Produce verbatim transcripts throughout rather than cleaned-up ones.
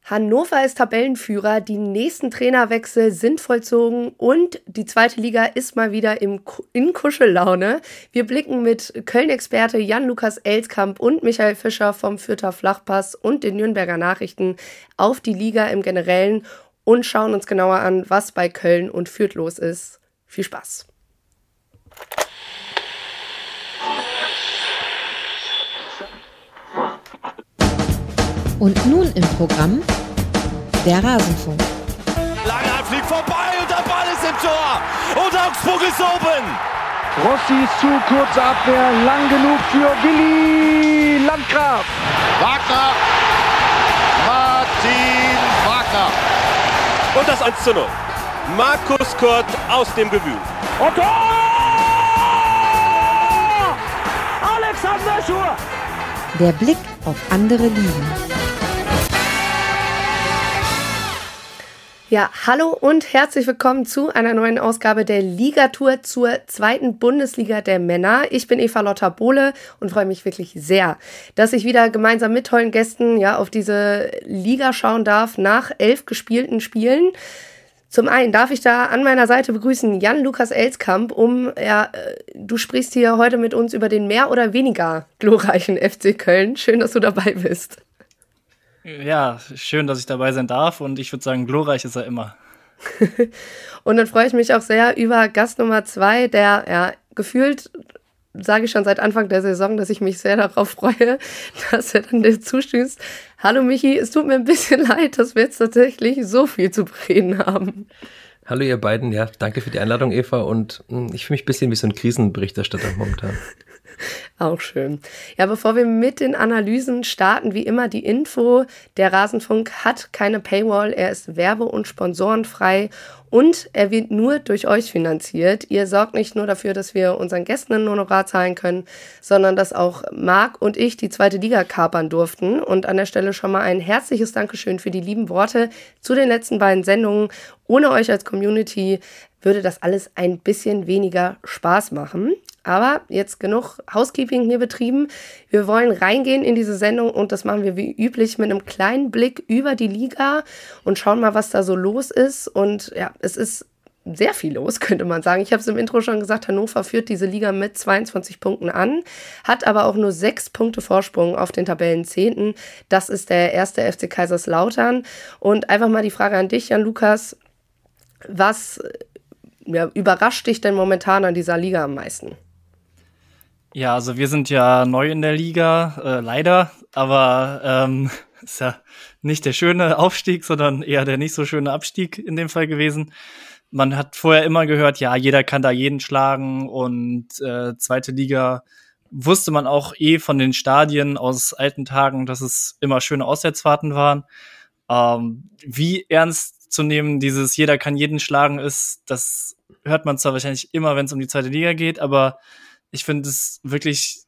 Hannover ist Tabellenführer, die nächsten Trainerwechsel sind vollzogen und die zweite Liga ist mal wieder im, in Kuschellaune. Wir blicken mit Köln-Experte Jan-Lukas Elskamp und Michael Fischer vom Fürther Flachpass und den Nürnberger Nachrichten auf die Liga im Generellen und schauen uns genauer an, was bei Köln und Fürth los ist. Viel Spaß! Und nun im Programm der Rasenfunk. Langer fliegt vorbei und der Ball ist im Tor. Und Augsburg ist oben. Rossi ist zu, kurze Abwehr, lang genug für Willi Landgraf. Wagner. Martin Wagner. Und das eins zu null. Markus Kurt aus dem Gewühl. Und Tor! Alexander Schur. Der Blick auf andere Ligen. Ja, hallo und herzlich willkommen zu einer neuen Ausgabe der Ligatour zur zweiten Bundesliga der Männer. Ich bin Eva Lotta Bohle und freue mich wirklich sehr, dass ich wieder gemeinsam mit tollen Gästen ja auf diese Liga schauen darf nach elf gespielten Spielen. Zum einen darf ich da an meiner Seite begrüßen Jan-Lukas Elskamp, um, ja, du sprichst hier heute mit uns über den mehr oder weniger glorreichen F C Köln. Schön, dass du dabei bist. Ja, schön, dass ich dabei sein darf und ich würde sagen, glorreich ist er immer. Und dann freue ich mich auch sehr über Gast Nummer zwei, der ja gefühlt, sage ich schon seit Anfang der Saison, dass ich mich sehr darauf freue, dass er dann dir zustößt. Hallo Michi, es tut mir ein bisschen leid, dass wir jetzt tatsächlich so viel zu bereden haben. Hallo ihr beiden, ja, danke für die Einladung, Eva, und mh, ich fühle mich ein bisschen wie so ein Krisenberichterstatter momentan. Auch schön. Ja, bevor wir mit den Analysen starten, wie immer die Info, der Rasenfunk hat keine Paywall, er ist werbe- und sponsorenfrei und er wird nur durch euch finanziert. Ihr sorgt nicht nur dafür, dass wir unseren Gästen ein Honorar zahlen können, sondern dass auch Marc und ich die zweite Liga kapern durften. Und an der Stelle schon mal ein herzliches Dankeschön für die lieben Worte zu den letzten beiden Sendungen. Ohne euch als Community würde das alles ein bisschen weniger Spaß machen. Aber jetzt genug Housekeeping hier betrieben. Wir wollen reingehen in diese Sendung und das machen wir wie üblich mit einem kleinen Blick über die Liga und schauen mal, was da so los ist. Und ja, es ist sehr viel los, könnte man sagen. Ich habe es im Intro schon gesagt, Hannover führt diese Liga mit zweiundzwanzig Punkten an, hat aber auch nur sechs Punkte Vorsprung auf den Tabellenzehnten. Das ist der erste F C Kaiserslautern. Und einfach mal die Frage an dich, Jan-Lukas, was ja, überrascht dich denn momentan an dieser Liga am meisten? Ja, also wir sind ja neu in der Liga, äh, leider, aber ähm, ist ja nicht der schöne Aufstieg, sondern eher der nicht so schöne Abstieg in dem Fall gewesen. Man hat vorher immer gehört, ja, jeder kann da jeden schlagen und äh, zweite Liga wusste man auch eh von den Stadien aus alten Tagen, dass es immer schöne Auswärtsfahrten waren. Ähm, wie ernst zu nehmen dieses jeder kann jeden schlagen ist, das hört man zwar wahrscheinlich immer, wenn es um die zweite Liga geht, aber ich finde es wirklich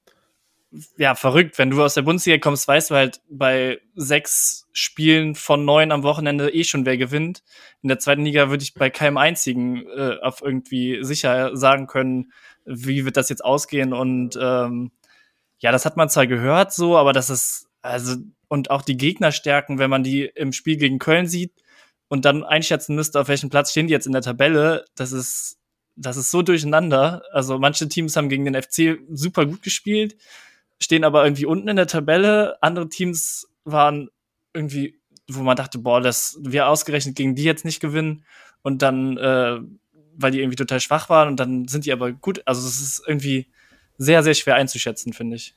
ja verrückt. Wenn du aus der Bundesliga kommst, weißt du halt bei sechs Spielen von neun am Wochenende eh schon, wer gewinnt. In der zweiten Liga würde ich bei keinem einzigen äh, auf irgendwie sicher sagen können, wie wird das jetzt ausgehen. Und ähm, ja, das hat man zwar gehört so, aber das ist, also, und auch die Gegnerstärken, wenn man die im Spiel gegen Köln sieht und dann einschätzen müsste, auf welchem Platz stehen die jetzt in der Tabelle, das ist Das ist so durcheinander. Also manche Teams haben gegen den F C super gut gespielt, stehen aber irgendwie unten in der Tabelle. Andere Teams waren irgendwie, wo man dachte, boah, das wir ausgerechnet gegen die jetzt nicht gewinnen. Und dann, äh, weil die irgendwie total schwach waren und dann sind die aber gut. Also es ist irgendwie sehr, sehr schwer einzuschätzen, finde ich.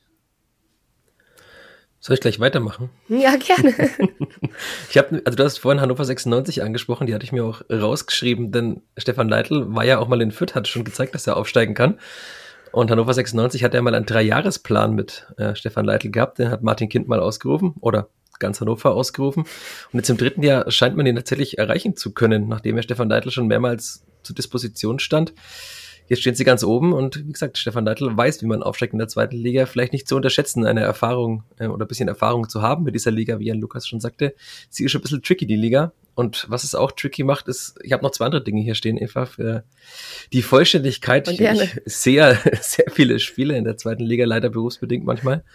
Soll ich gleich weitermachen? Ja, gerne. Ich habe, also du hast vorhin Hannover sechsundneunzig angesprochen, die hatte ich mir auch rausgeschrieben, denn Stefan Leitl war ja auch mal in Fürth, hat schon gezeigt, dass er aufsteigen kann. Und Hannover sechsundneunzig hat ja mal einen Dreijahresplan mit äh, Stefan Leitl gehabt, den hat Martin Kind mal ausgerufen oder ganz Hannover ausgerufen. Und jetzt im dritten Jahr scheint man ihn tatsächlich erreichen zu können, nachdem ja Stefan Leitl schon mehrmals zur Disposition stand. Jetzt stehen sie ganz oben und wie gesagt, Stefan Leitl weiß, wie man aufsteigt in der zweiten Liga. Vielleicht nicht zu unterschätzen, eine Erfahrung äh, oder ein bisschen Erfahrung zu haben mit dieser Liga, wie Jan Lukas schon sagte. Sie ist schon ein bisschen tricky, die Liga. Und was es auch tricky macht, ist, ich habe noch zwei andere Dinge hier stehen, Eva, für die Vollständigkeit. Ich sehr, sehr viele Spiele in der zweiten Liga, leider berufsbedingt manchmal.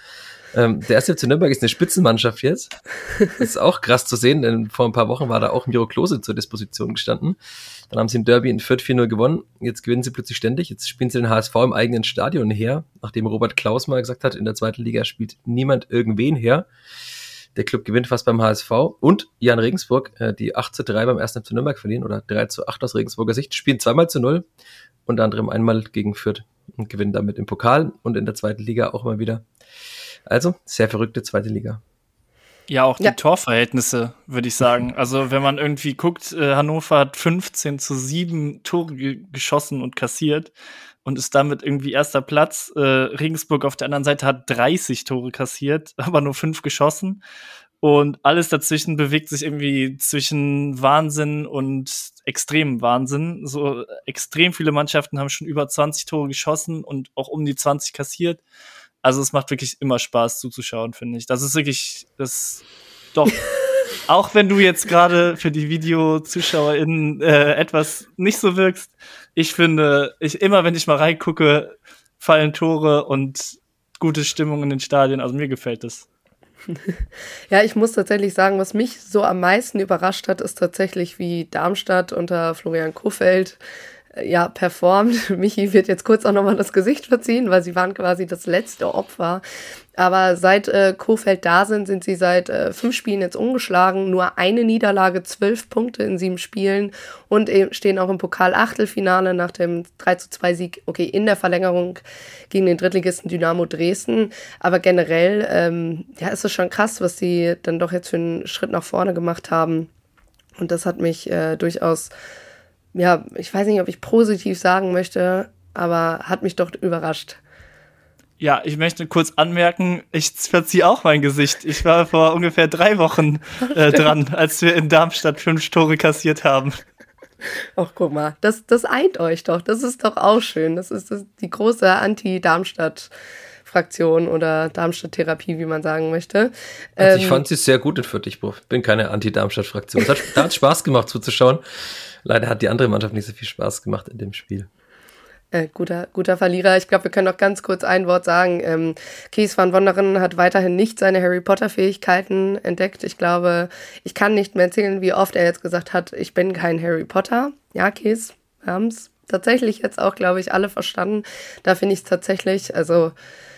Ähm, der erste F C Nürnberg ist eine Spitzenmannschaft jetzt. Das ist auch krass zu sehen, denn vor ein paar Wochen war da auch Miro Klose zur Disposition gestanden. Dann haben sie im Derby in Fürth vier null gewonnen. Jetzt gewinnen sie plötzlich ständig. Jetzt spielen sie den H S V im eigenen Stadion her, nachdem Robert Klaus mal gesagt hat, in der zweiten Liga spielt niemand irgendwen her. Der Club gewinnt fast beim H S V. Und Jan Regensburg, äh, die acht zu drei beim ersten F C Nürnberg verlieren, oder drei zu acht aus Regensburger Sicht, spielen zweimal zu null, unter anderem einmal gegen Fürth und gewinnen damit im Pokal und in der zweiten Liga auch mal wieder. Also, sehr verrückte zweite Liga. Ja, auch die Ja. Torverhältnisse, würde ich sagen. Also, wenn man irgendwie guckt, äh, Hannover hat fünfzehn zu sieben Tore ge- geschossen und kassiert und ist damit irgendwie erster Platz. Äh, Regensburg auf der anderen Seite hat dreißig Tore kassiert, aber nur fünf geschossen. Und alles dazwischen bewegt sich irgendwie zwischen Wahnsinn und extremem Wahnsinn. So extrem viele Mannschaften haben schon über zwanzig Tore geschossen und auch um die zwanzig kassiert. Also es macht wirklich immer Spaß zuzuschauen, finde ich. Das ist wirklich, das doch, auch wenn du jetzt gerade für die VideozuschauerInnen äh, etwas nicht so wirkst, ich finde, ich immer, wenn ich mal reingucke, fallen Tore und gute Stimmung in den Stadien. Also mir gefällt das. Ja, ich muss tatsächlich sagen, was mich so am meisten überrascht hat, ist tatsächlich, wie Darmstadt unter Florian Kohfeldt äh, ja performt. Michi wird jetzt kurz auch nochmal das Gesicht verziehen, weil sie waren quasi das letzte Opfer. Aber seit äh, Kohfeldt da sind, sind sie seit äh, fünf Spielen jetzt ungeschlagen. Nur eine Niederlage, zwölf Punkte in sieben Spielen und eben stehen auch im Pokal-Achtelfinale nach dem drei zu zwei Sieg, okay, in der Verlängerung gegen den Drittligisten Dynamo Dresden. Aber generell, ähm, ja, ist es schon krass, was sie dann doch jetzt für einen Schritt nach vorne gemacht haben. Und das hat mich äh, durchaus, ja, ich weiß nicht, ob ich positiv sagen möchte, aber hat mich doch überrascht. Ja, ich möchte kurz anmerken, ich verziehe auch mein Gesicht. Ich war vor ungefähr drei Wochen äh, dran, als wir in Darmstadt fünf Tore kassiert haben. Ach, guck mal, das, das eint euch doch. Das ist doch auch schön. Das ist das, die große Anti-Darmstadt-Fraktion oder Darmstadt-Therapie, wie man sagen möchte. Also Ähm, ich fand sie sehr gut in Fürth. Ich bin keine Anti-Darmstadt-Fraktion. Es hat, da hat Spaß gemacht zuzuschauen. Leider hat die andere Mannschaft nicht so viel Spaß gemacht in dem Spiel. Äh, guter, guter Verlierer. Ich glaube, wir können noch ganz kurz ein Wort sagen. Ähm, Kees van Wonderen hat weiterhin nicht seine Harry-Potter-Fähigkeiten entdeckt. Ich glaube, ich kann nicht mehr erzählen, wie oft er jetzt gesagt hat, ich bin kein Harry Potter. Ja, Kees, wir haben es tatsächlich jetzt auch, glaube ich, alle verstanden. Da finde ich es tatsächlich, also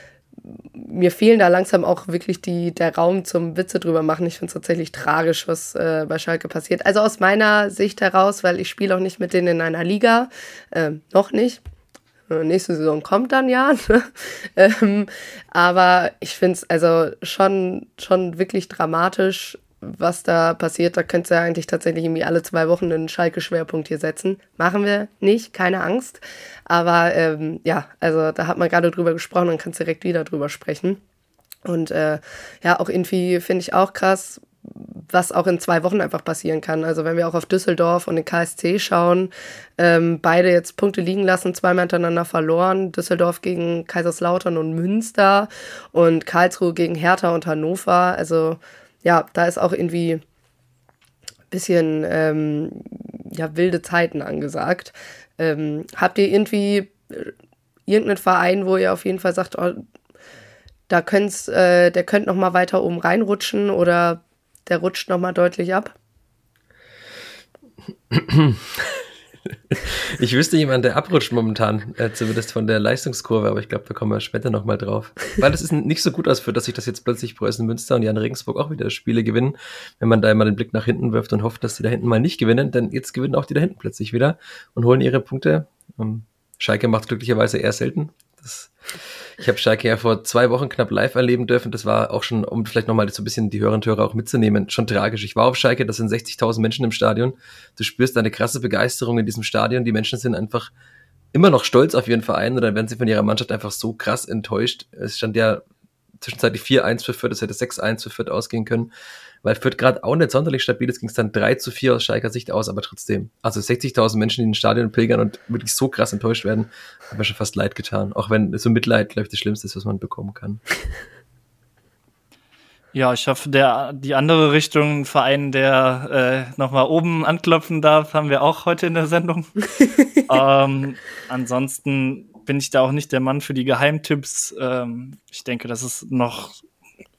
mir fehlen da langsam auch wirklich die, der Raum zum Witze drüber machen. Ich finde es tatsächlich tragisch, was äh, bei Schalke passiert. Also aus meiner Sicht heraus, weil ich spiele auch nicht mit denen in einer Liga, äh, noch nicht. Nächste Saison kommt dann ja. ähm, aber ich finde es also schon, schon wirklich dramatisch, was da passiert. Da könntest du ja eigentlich tatsächlich irgendwie alle zwei Wochen einen Schalke-Schwerpunkt hier setzen. Machen wir nicht, keine Angst. Aber ähm, ja, also da hat man gerade drüber gesprochen und kannst direkt wieder drüber sprechen. Und äh, ja, auch irgendwie finde ich auch krass, was auch in zwei Wochen einfach passieren kann. Also wenn wir auch auf Düsseldorf und den K S C schauen, ähm, beide jetzt Punkte liegen lassen, zweimal hintereinander verloren. Düsseldorf gegen Kaiserslautern und Münster und Karlsruhe gegen Hertha und Hannover. Also ja, da ist auch irgendwie ein bisschen ähm, ja, wilde Zeiten angesagt. Ähm, habt ihr irgendwie äh, irgendeinen Verein, wo ihr auf jeden Fall sagt, oh, da könnt's, äh, der könnte noch mal weiter oben reinrutschen oder der rutscht noch mal deutlich ab? Ich wüsste jemanden, der abrutscht momentan, äh, zumindest von der Leistungskurve, aber ich glaube, da kommen wir später nochmal drauf. Weil es ist nicht so gut ausführt, dass sich das jetzt plötzlich Preußen Münster und Jan Regensburg auch wieder Spiele gewinnen, wenn man da immer den Blick nach hinten wirft und hofft, dass die da hinten mal nicht gewinnen, denn jetzt gewinnen auch die da hinten plötzlich wieder und holen ihre Punkte. Um, Schalke macht glücklicherweise eher selten. Das, ich habe Schalke ja vor zwei Wochen knapp live erleben dürfen. Das war auch schon, um vielleicht nochmal so ein bisschen die Hörerinnen und Hörer auch mitzunehmen, schon tragisch. Ich war auf Schalke, das sind sechzigtausend Menschen im Stadion. Du spürst eine krasse Begeisterung in diesem Stadion. Die Menschen sind einfach immer noch stolz auf ihren Verein oder werden sie von ihrer Mannschaft einfach so krass enttäuscht. Es stand ja zwischenzeitlich vier eins für Fürth, es hätte sechs eins für Fürth ausgehen können. Weil Fürth gerade auch nicht sonderlich stabil ist, ging es dann drei zu vier aus Schalker Sicht aus, aber trotzdem. Also sechzigtausend Menschen, die in den Stadion pilgern und wirklich so krass enttäuscht werden, hat mir schon fast leid getan. Auch wenn so Mitleid, glaube ich, das Schlimmste ist, was man bekommen kann. Ja, ich hoffe, der die andere Richtung, ein Verein, der äh, nochmal oben anklopfen darf, haben wir auch heute in der Sendung. ähm, ansonsten bin ich da auch nicht der Mann für die Geheimtipps. Ähm, ich denke, das ist noch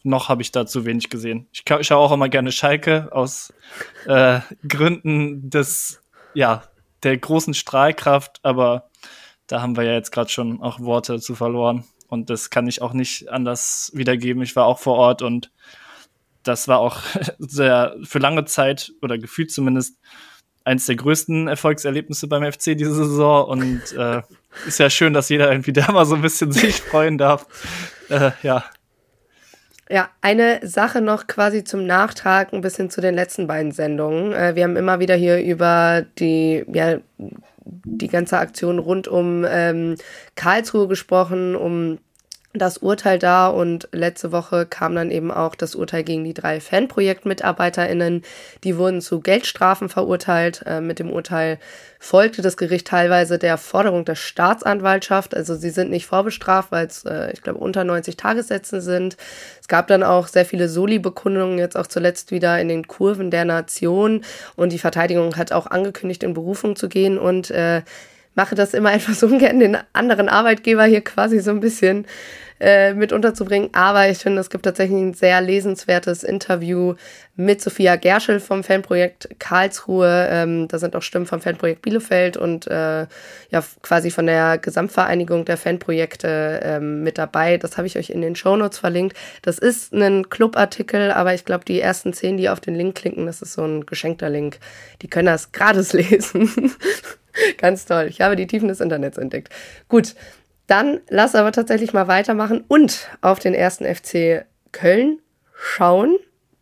noch habe ich da zu wenig gesehen. Ich ka- schaue auch immer gerne Schalke aus äh, Gründen des, ja, der großen Strahlkraft, aber da haben wir ja jetzt gerade schon auch Worte zu verloren und das kann ich auch nicht anders wiedergeben. Ich war auch vor Ort und das war auch sehr für lange Zeit oder gefühlt zumindest eins der größten Erfolgserlebnisse beim F C diese Saison und äh, ist ja schön, dass jeder irgendwie da mal so ein bisschen sich freuen darf. Äh, ja. Ja, eine Sache noch quasi zum Nachtrag, ein bisschen zu den letzten beiden Sendungen. Äh, wir haben immer wieder hier über die, ja, die ganze Aktion rund um ähm, Karlsruhe gesprochen, um das Urteil da und letzte Woche kam dann eben auch das Urteil gegen die drei FanprojektmitarbeiterInnen. Die wurden zu Geldstrafen verurteilt. Äh, mit dem Urteil folgte das Gericht teilweise der Forderung der Staatsanwaltschaft. Also sie sind nicht vorbestraft, weil es, äh, ich glaube, unter neunzig Tagessätzen sind. Es gab dann auch sehr viele Soli-Bekundungen, jetzt auch zuletzt wieder in den Kurven der Nation. Und die Verteidigung hat auch angekündigt, in Berufung zu gehen und äh, mache das immer etwas ungern, den anderen Arbeitgeber hier quasi so ein bisschen äh, mit unterzubringen. Aber ich finde, es gibt tatsächlich ein sehr lesenswertes Interview mit Sophia Gerschel vom Fanprojekt Karlsruhe. Ähm, da sind auch Stimmen vom Fanprojekt Bielefeld und äh, ja quasi von der Gesamtvereinigung der Fanprojekte ähm, mit dabei. Das habe ich euch in den Shownotes verlinkt. Das ist ein Clubartikel, aber ich glaube, die ersten zehn, die auf den Link klicken, das ist so ein geschenkter Link. Die können das gratis lesen. Ganz toll. Ich habe die Tiefen des Internets entdeckt. Gut, dann lass aber tatsächlich mal weitermachen und auf den ersten F C Köln schauen,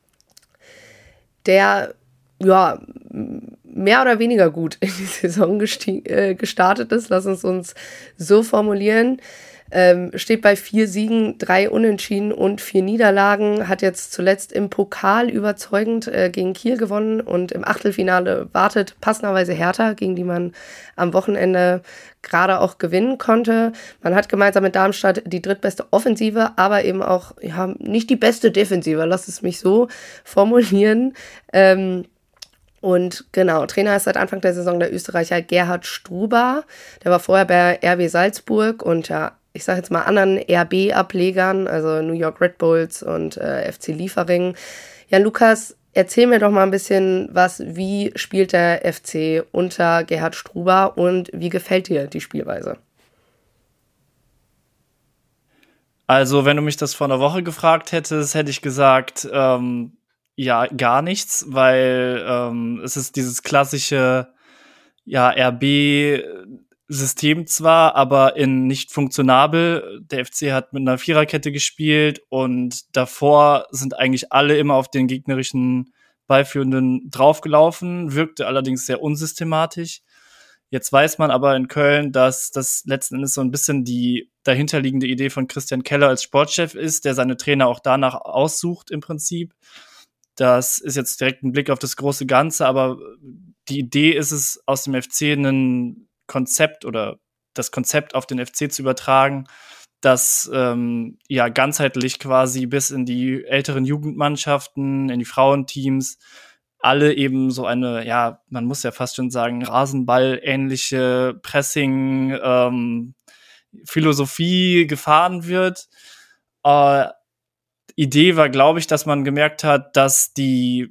der ja mehr oder weniger gut in die Saison gesti- äh, gestartet ist. Lass uns uns so formulieren. Ähm, steht bei vier Siegen, drei Unentschieden und vier Niederlagen, hat jetzt zuletzt im Pokal überzeugend äh, gegen Kiel gewonnen und im Achtelfinale wartet passenderweise Hertha, gegen die man am Wochenende gerade auch gewinnen konnte. Man hat gemeinsam mit Darmstadt die drittbeste Offensive, aber eben auch ja, nicht die beste Defensive, lass es mich so formulieren. Ähm, Und genau, Trainer ist seit Anfang der Saison der Österreicher Gerhard Struber. Der war vorher bei R B Salzburg und ja, ich sage jetzt mal anderen R B-Ablegern, also New York Red Bulls und äh, F C Liefering. Ja, Lukas, erzähl mir doch mal ein bisschen was, wie spielt der F C unter Gerhard Struber und wie gefällt dir die Spielweise? Also, wenn du mich das vor einer Woche gefragt hättest, hätte ich gesagt, ähm, ja, gar nichts, weil ähm, es ist dieses klassische ja, R B-System zwar, aber in nicht funktionabel. Der F C hat mit einer Viererkette gespielt und davor sind eigentlich alle immer auf den gegnerischen Ballführenden draufgelaufen, wirkte allerdings sehr unsystematisch. Jetzt weiß man aber in Köln, dass das letzten Endes so ein bisschen die dahinterliegende Idee von Christian Keller als Sportchef ist, der seine Trainer auch danach aussucht im Prinzip. Das ist jetzt direkt ein Blick auf das große Ganze, aber die Idee ist es, aus dem F C ein Konzept oder das Konzept auf den F C zu übertragen, das ähm, ja ganzheitlich quasi bis in die älteren Jugendmannschaften, in die Frauenteams, alle eben so eine, ja, man muss ja fast schon sagen, Rasenball-ähnliche Pressing, ähm, Philosophie gefahren wird. Äh, Idee war, glaube ich, dass man gemerkt hat, dass die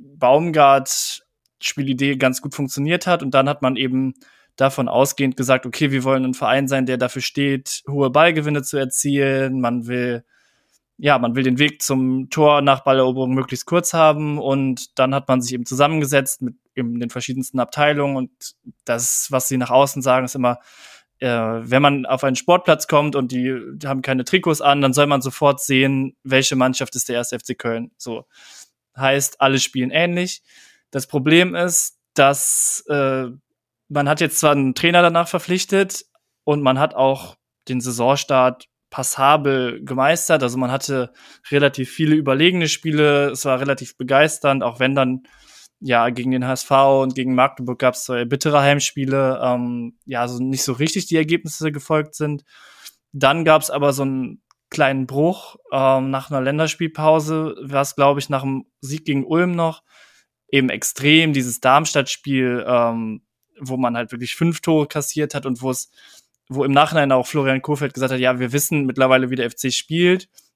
Baumgart-Spielidee ganz gut funktioniert hat und dann hat man eben davon ausgehend gesagt, okay, wir wollen ein Verein sein, der dafür steht, hohe Ballgewinne zu erzielen, man will ja, man will den Weg zum Tor nach Balleroberung möglichst kurz haben und dann hat man sich eben zusammengesetzt mit eben den verschiedensten Abteilungen und das, was sie nach außen sagen, ist immer, äh, wenn man auf einen Sportplatz kommt und die, die haben keine Trikots an, dann soll man sofort sehen, welche Mannschaft ist der erste F C Köln. So heißt, alle spielen ähnlich. Das Problem ist, dass äh, man hat jetzt zwar einen Trainer danach verpflichtet und man hat auch den Saisonstart passabel gemeistert. Also man hatte relativ viele überlegene Spiele. Es war relativ begeisternd, auch wenn dann ja gegen den H S V und gegen Magdeburg gab es zwei bittere Heimspiele. Ähm, ja, also nicht so richtig die Ergebnisse gefolgt sind. Dann gab es aber so einen kleinen Bruch ähm, nach einer Länderspielpause. War es, glaube ich, nach dem Sieg gegen Ulm noch eben extrem. Dieses Darmstadt-Spiel, ähm, wo man halt wirklich fünf Tore kassiert hat und wo es wo im Nachhinein auch Florian Kohfeldt gesagt hat, ja, wir wissen mittlerweile, wie der F C spielt.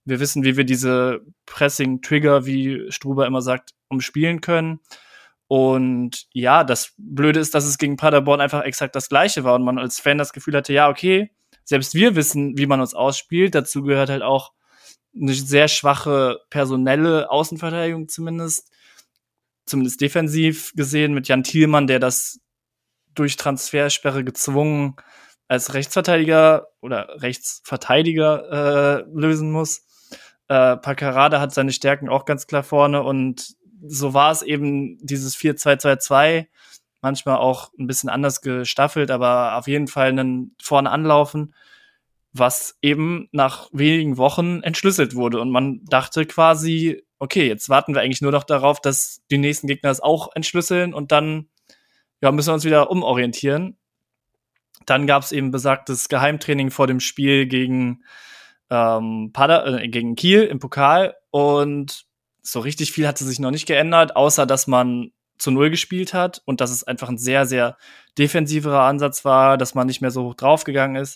Wir wissen, wie wir diese Pressing-Trigger, wie Struber immer sagt, umspielen können. Und ja, das Blöde ist, dass es gegen Paderborn einfach exakt das Gleiche war und man als Fan das Gefühl hatte, ja, okay, selbst wir wissen, wie man uns ausspielt. Dazu gehört halt auch eine sehr schwache personelle Außenverteidigung zumindest, zumindest defensiv gesehen, mit Jan Thielmann, der das durch Transfersperre gezwungen als Rechtsverteidiger oder Rechtsverteidiger äh, lösen muss. Äh, Paccarada hat seine Stärken auch ganz klar vorne und so war es eben dieses vier zwei zwei zwei, manchmal auch ein bisschen anders gestaffelt, aber auf jeden Fall einen vorne anlaufen, was eben nach wenigen Wochen entschlüsselt wurde und man dachte quasi, okay, jetzt warten wir eigentlich nur noch darauf, dass die nächsten Gegner es auch entschlüsseln und dann ja, müssen wir uns wieder umorientieren. Dann gab es eben besagtes Geheimtraining vor dem Spiel gegen ähm, Pader, äh, gegen Kiel im Pokal und so richtig viel hatte sich noch nicht geändert, außer dass man zu Null gespielt hat und dass es einfach ein sehr, sehr defensiverer Ansatz war, dass man nicht mehr so hoch draufgegangen ist.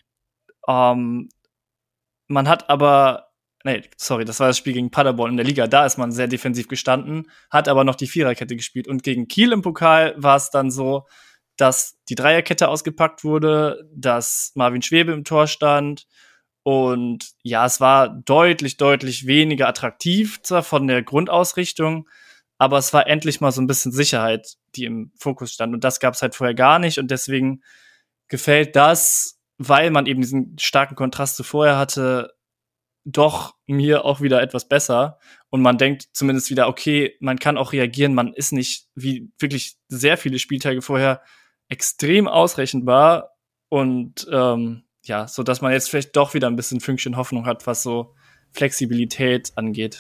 Ähm, man hat aber, nee, sorry, das war das Spiel gegen Paderborn in der Liga, da ist man sehr defensiv gestanden, hat aber noch die Viererkette gespielt und gegen Kiel im Pokal war es dann so, dass die Dreierkette ausgepackt wurde, dass Marvin Schwebe im Tor stand und ja, es war deutlich, deutlich weniger attraktiv zwar von der Grundausrichtung, aber es war endlich mal so ein bisschen Sicherheit, die im Fokus stand und das gab es halt vorher gar nicht und deswegen gefällt das, weil man eben diesen starken Kontrast zu vorher hatte, doch mir auch wieder etwas besser und man denkt zumindest wieder, okay, man kann auch reagieren, man ist nicht wie wirklich sehr viele Spieltage vorher extrem ausrechenbar und ähm, ja, so dass man jetzt vielleicht doch wieder ein bisschen Fünkchen Hoffnung hat, was so Flexibilität angeht.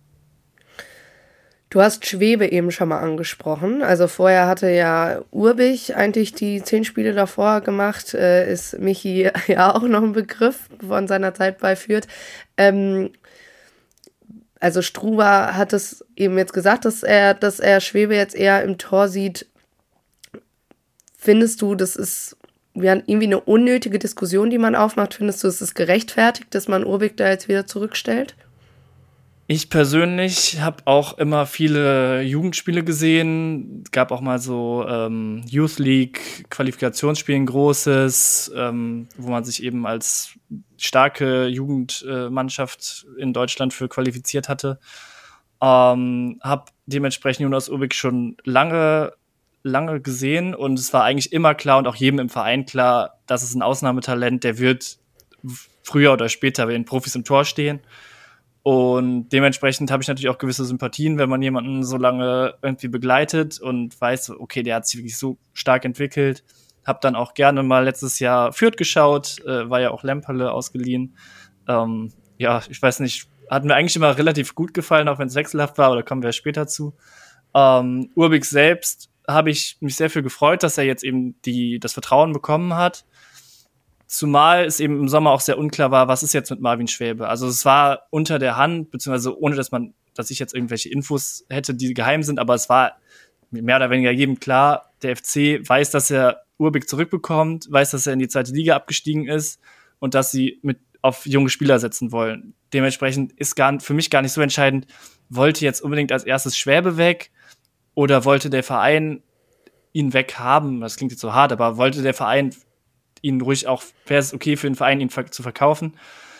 Du hast Schwebe eben schon mal angesprochen. Also vorher hatte ja Urbich eigentlich die zehn Spiele davor gemacht. Äh, ist Michi ja auch noch ein Begriff von seiner Zeit bei Fürth. Ähm, also Struber hat es eben jetzt gesagt, dass er, dass er Schwebe jetzt eher im Tor sieht. Findest du, das ist ja, irgendwie eine unnötige Diskussion, die man aufmacht? Findest du, es ist gerechtfertigt, dass man Urbich da jetzt wieder zurückstellt? Ich persönlich habe auch immer viele Jugendspiele gesehen. Es gab auch mal so ähm, Youth League Qualifikationsspiele, ein großes, ähm, wo man sich eben als starke Jugendmannschaft äh, in Deutschland für qualifiziert hatte. Ähm, habe dementsprechend Jonas Urbich schon lange lange gesehen und es war eigentlich immer klar und auch jedem im Verein klar, dass es ein Ausnahmetalent, der wird früher oder später bei den Profis im Tor stehen. Und dementsprechend habe ich natürlich auch gewisse Sympathien, wenn man jemanden so lange irgendwie begleitet und weiß, okay, der hat sich wirklich so stark entwickelt. Hab dann auch gerne mal letztes Jahr Fürth geschaut, äh, war ja auch Lemperle ausgeliehen. Ähm, ja, ich weiß nicht, hat mir eigentlich immer relativ gut gefallen, auch wenn es wechselhaft war, oder kommen wir später zu. Ähm, Urbich selbst habe ich mich sehr viel gefreut, dass er jetzt eben die das Vertrauen bekommen hat. Zumal es eben im Sommer auch sehr unklar war, was ist jetzt mit Marvin Schwäbe. Also es war unter der Hand, beziehungsweise ohne, dass man, dass ich jetzt irgendwelche Infos hätte, die geheim sind, aber es war mehr oder weniger jedem klar, der F C weiß, dass er Urbich zurückbekommt, weiß, dass er in die zweite Liga abgestiegen ist und dass sie mit auf junge Spieler setzen wollen. Dementsprechend ist gar, für mich gar nicht so entscheidend, wollte jetzt unbedingt als erstes Schwäbe weg oder wollte der Verein ihn weghaben. Das klingt jetzt so hart, aber wollte der Verein ihn ruhig auch, wäre es okay für den Verein, ihn zu verkaufen.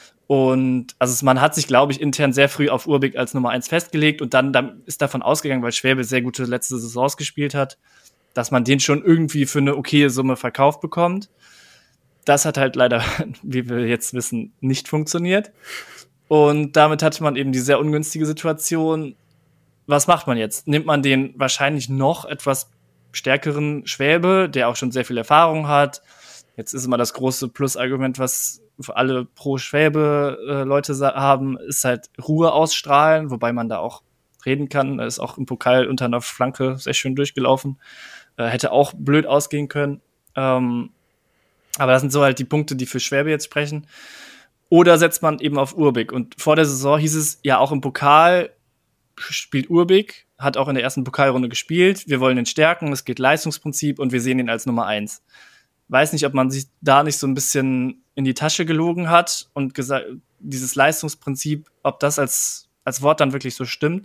Und also man hat sich, glaube ich, intern sehr früh auf Urbich als Nummer eins festgelegt und dann, dann ist davon ausgegangen, weil Schwäbe sehr gute letzte Saisons gespielt hat, dass man den schon irgendwie für eine okaye Summe verkauft bekommt. Das hat halt leider, wie wir jetzt wissen, nicht funktioniert. Und damit hatte man eben die sehr ungünstige Situation. Was macht man jetzt? Nimmt man den wahrscheinlich noch etwas stärkeren Schwäbe, der auch schon sehr viel Erfahrung hat? Jetzt ist immer das große Plusargument, was für alle Pro-Schwäbe-Leute äh, haben, ist halt Ruhe ausstrahlen, wobei man da auch reden kann. Er ist auch im Pokal unter einer Flanke sehr schön durchgelaufen. Äh, hätte auch blöd ausgehen können. Ähm, aber das sind so halt die Punkte, die für Schwäbe jetzt sprechen. Oder setzt man eben auf Urbich. Und vor der Saison hieß es ja auch im Pokal, spielt Urbich, hat auch in der ersten Pokalrunde gespielt. Wir wollen ihn stärken, es geht Leistungsprinzip und wir sehen ihn als Nummer eins. Weiß nicht, ob man sich da nicht so ein bisschen in die Tasche gelogen hat und gesagt, dieses Leistungsprinzip, ob das als, als Wort dann wirklich so stimmt.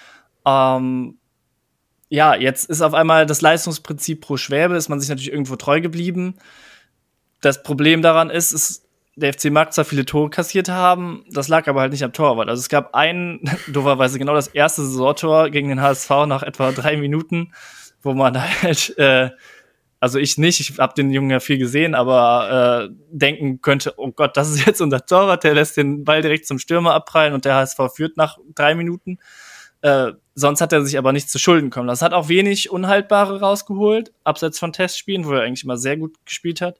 Ähm, ja, jetzt ist auf einmal das Leistungsprinzip pro Schwäbe, ist man sich natürlich irgendwo treu geblieben. Das Problem daran ist, ist, der F C mag zwar viele Tore kassiert haben, das lag aber halt nicht am Torwart. Also es gab einen, dooferweise genau das erste Saisontor gegen den H S V nach etwa drei Minuten, wo man halt, äh, also ich nicht, ich habe den Jungen ja viel gesehen, aber äh, denken könnte, oh Gott, das ist jetzt unser Torwart, der lässt den Ball direkt zum Stürmer abprallen und der H S V führt nach drei Minuten. Äh, sonst hat er sich aber nicht zu Schulden kommen lassen. Das hat auch wenig Unhaltbare rausgeholt, abseits von Testspielen, wo er eigentlich immer sehr gut gespielt hat.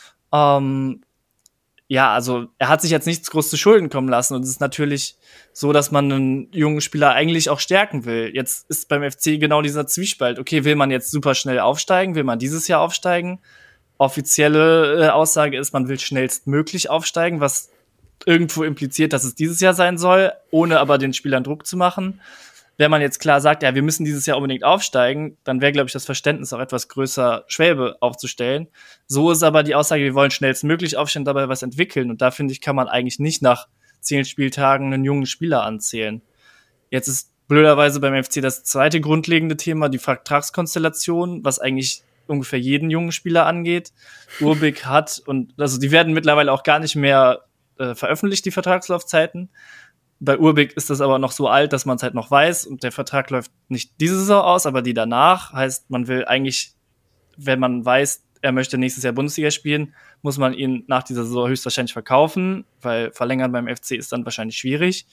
Ähm, Ja, also er hat sich jetzt nichts groß zu Schulden kommen lassen und es ist natürlich so, dass man einen jungen Spieler eigentlich auch stärken will. Jetzt ist beim F C genau dieser Zwiespalt. Okay, will man jetzt super schnell aufsteigen? Will man dieses Jahr aufsteigen? Offizielle äh, Aussage ist, man will schnellstmöglich aufsteigen, was irgendwo impliziert, dass es dieses Jahr sein soll, ohne aber den Spielern Druck zu machen. Wenn man jetzt klar sagt, ja, wir müssen dieses Jahr unbedingt aufsteigen, dann wäre, glaube ich, das Verständnis auch etwas größer, Schwäbe aufzustellen. So ist aber die Aussage, wir wollen schnellstmöglich aufstehen, dabei was entwickeln. Und da, finde ich, kann man eigentlich nicht nach zehn Spieltagen einen jungen Spieler anzählen. Jetzt ist blöderweise beim F C das zweite grundlegende Thema, die Vertragskonstellation, was eigentlich ungefähr jeden jungen Spieler angeht. Urbik hat, und also die werden mittlerweile auch gar nicht mehr äh, veröffentlicht, die Vertragslaufzeiten. Bei Urbik ist das aber noch so alt, dass man es halt noch weiß und der Vertrag läuft nicht diese Saison aus, aber die danach. Heißt, man will eigentlich, wenn man weiß, er möchte nächstes Jahr Bundesliga spielen, muss man ihn nach dieser Saison höchstwahrscheinlich verkaufen, weil verlängern beim F C ist dann wahrscheinlich schwierig.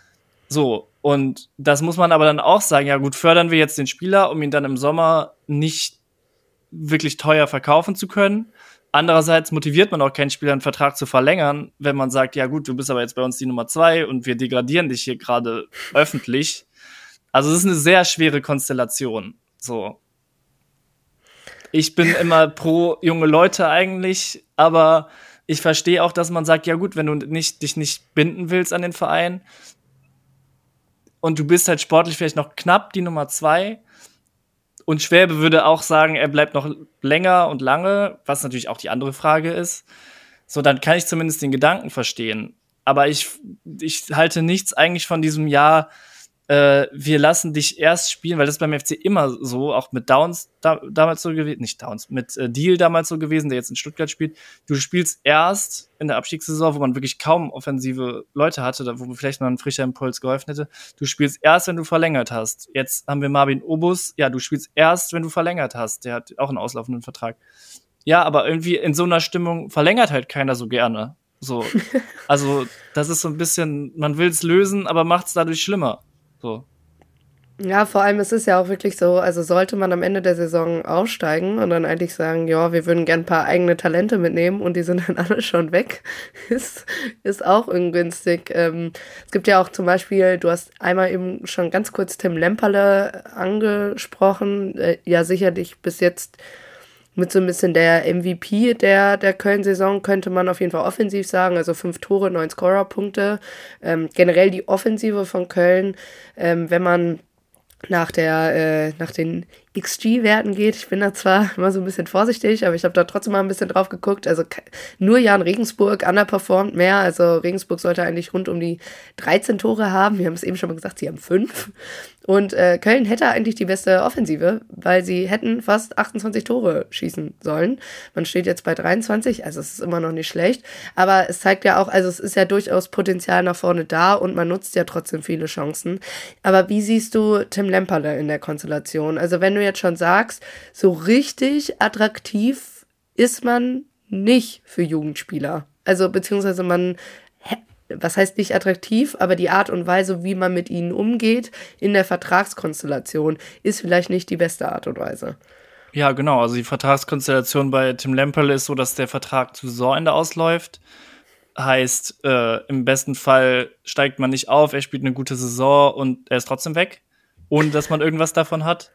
So, und das muss man aber dann auch sagen, ja gut, fördern wir jetzt den Spieler, um ihn dann im Sommer nicht wirklich teuer verkaufen zu können. Andererseits motiviert man auch keinen Spieler, einen Vertrag zu verlängern, wenn man sagt, ja gut, du bist aber jetzt bei uns die Nummer zwei und wir degradieren dich hier gerade öffentlich. Also es ist eine sehr schwere Konstellation. So. Ich bin immer pro junge Leute eigentlich, aber ich verstehe auch, dass man sagt, ja gut, wenn du nicht, dich nicht binden willst an den Verein und du bist halt sportlich vielleicht noch knapp die Nummer zwei, und Schwäbe würde auch sagen, er bleibt noch länger und lange, was natürlich auch die andere Frage ist. So, dann kann ich zumindest den Gedanken verstehen. Aber ich, ich halte nichts eigentlich von diesem Jahr, äh, wir lassen dich erst spielen, weil das ist beim F C immer so, auch mit Downs da, damals so gewesen, nicht Downs, mit äh, Deal damals so gewesen, der jetzt in Stuttgart spielt. Du spielst erst in der Abstiegssaison, wo man wirklich kaum offensive Leute hatte, wo vielleicht mal ein frischer Impuls geholfen hätte. Du spielst erst, wenn du verlängert hast. Jetzt haben wir Marvin Obus. Ja, du spielst erst, wenn du verlängert hast. Der hat auch einen auslaufenden Vertrag. Ja, aber irgendwie in so einer Stimmung verlängert halt keiner so gerne. So, also das ist so ein bisschen, man will es lösen, aber macht es dadurch schlimmer. So. Ja, vor allem ist es ja auch wirklich so, also sollte man am Ende der Saison aufsteigen und dann eigentlich sagen, ja, wir würden gern ein paar eigene Talente mitnehmen und die sind dann alle schon weg, ist, ist auch ungünstig. Ähm, es gibt ja auch zum Beispiel, du hast einmal eben schon ganz kurz Tim Lemperle angesprochen, äh, ja sicherlich bis jetzt mit so ein bisschen der M V P der, der Köln-Saison, könnte man auf jeden Fall offensiv sagen. Also fünf Tore, neun Scorerpunkte. Ähm, generell die Offensive von Köln, ähm, wenn man nach der äh, nach den X G-Werten geht. Ich bin da zwar immer so ein bisschen vorsichtig, aber ich habe da trotzdem mal ein bisschen drauf geguckt. Also nur Jan Regensburg underperformt mehr. Also Regensburg sollte eigentlich rund um die dreizehn Tore haben. Wir haben es eben schon mal gesagt, sie haben fünf. Und äh, Köln hätte eigentlich die beste Offensive, weil sie hätten fast achtundzwanzig Tore schießen sollen. Man steht jetzt bei dreiundzwanzig, also es ist immer noch nicht schlecht. Aber es zeigt ja auch, also es ist ja durchaus Potenzial nach vorne da und man nutzt ja trotzdem viele Chancen. Aber wie siehst du Tim Lemperle in der Konstellation? Also wenn du jetzt schon sagst, so richtig attraktiv ist man nicht für Jugendspieler. Also beziehungsweise man, was heißt nicht attraktiv, aber die Art und Weise, wie man mit ihnen umgeht in der Vertragskonstellation, ist vielleicht nicht die beste Art und Weise. Ja, genau. Also die Vertragskonstellation bei Tim Lemperle ist so, dass der Vertrag zu Saisonende ausläuft. Heißt, äh, im besten Fall steigt man nicht auf, er spielt eine gute Saison und er ist trotzdem weg, ohne dass man irgendwas davon hat.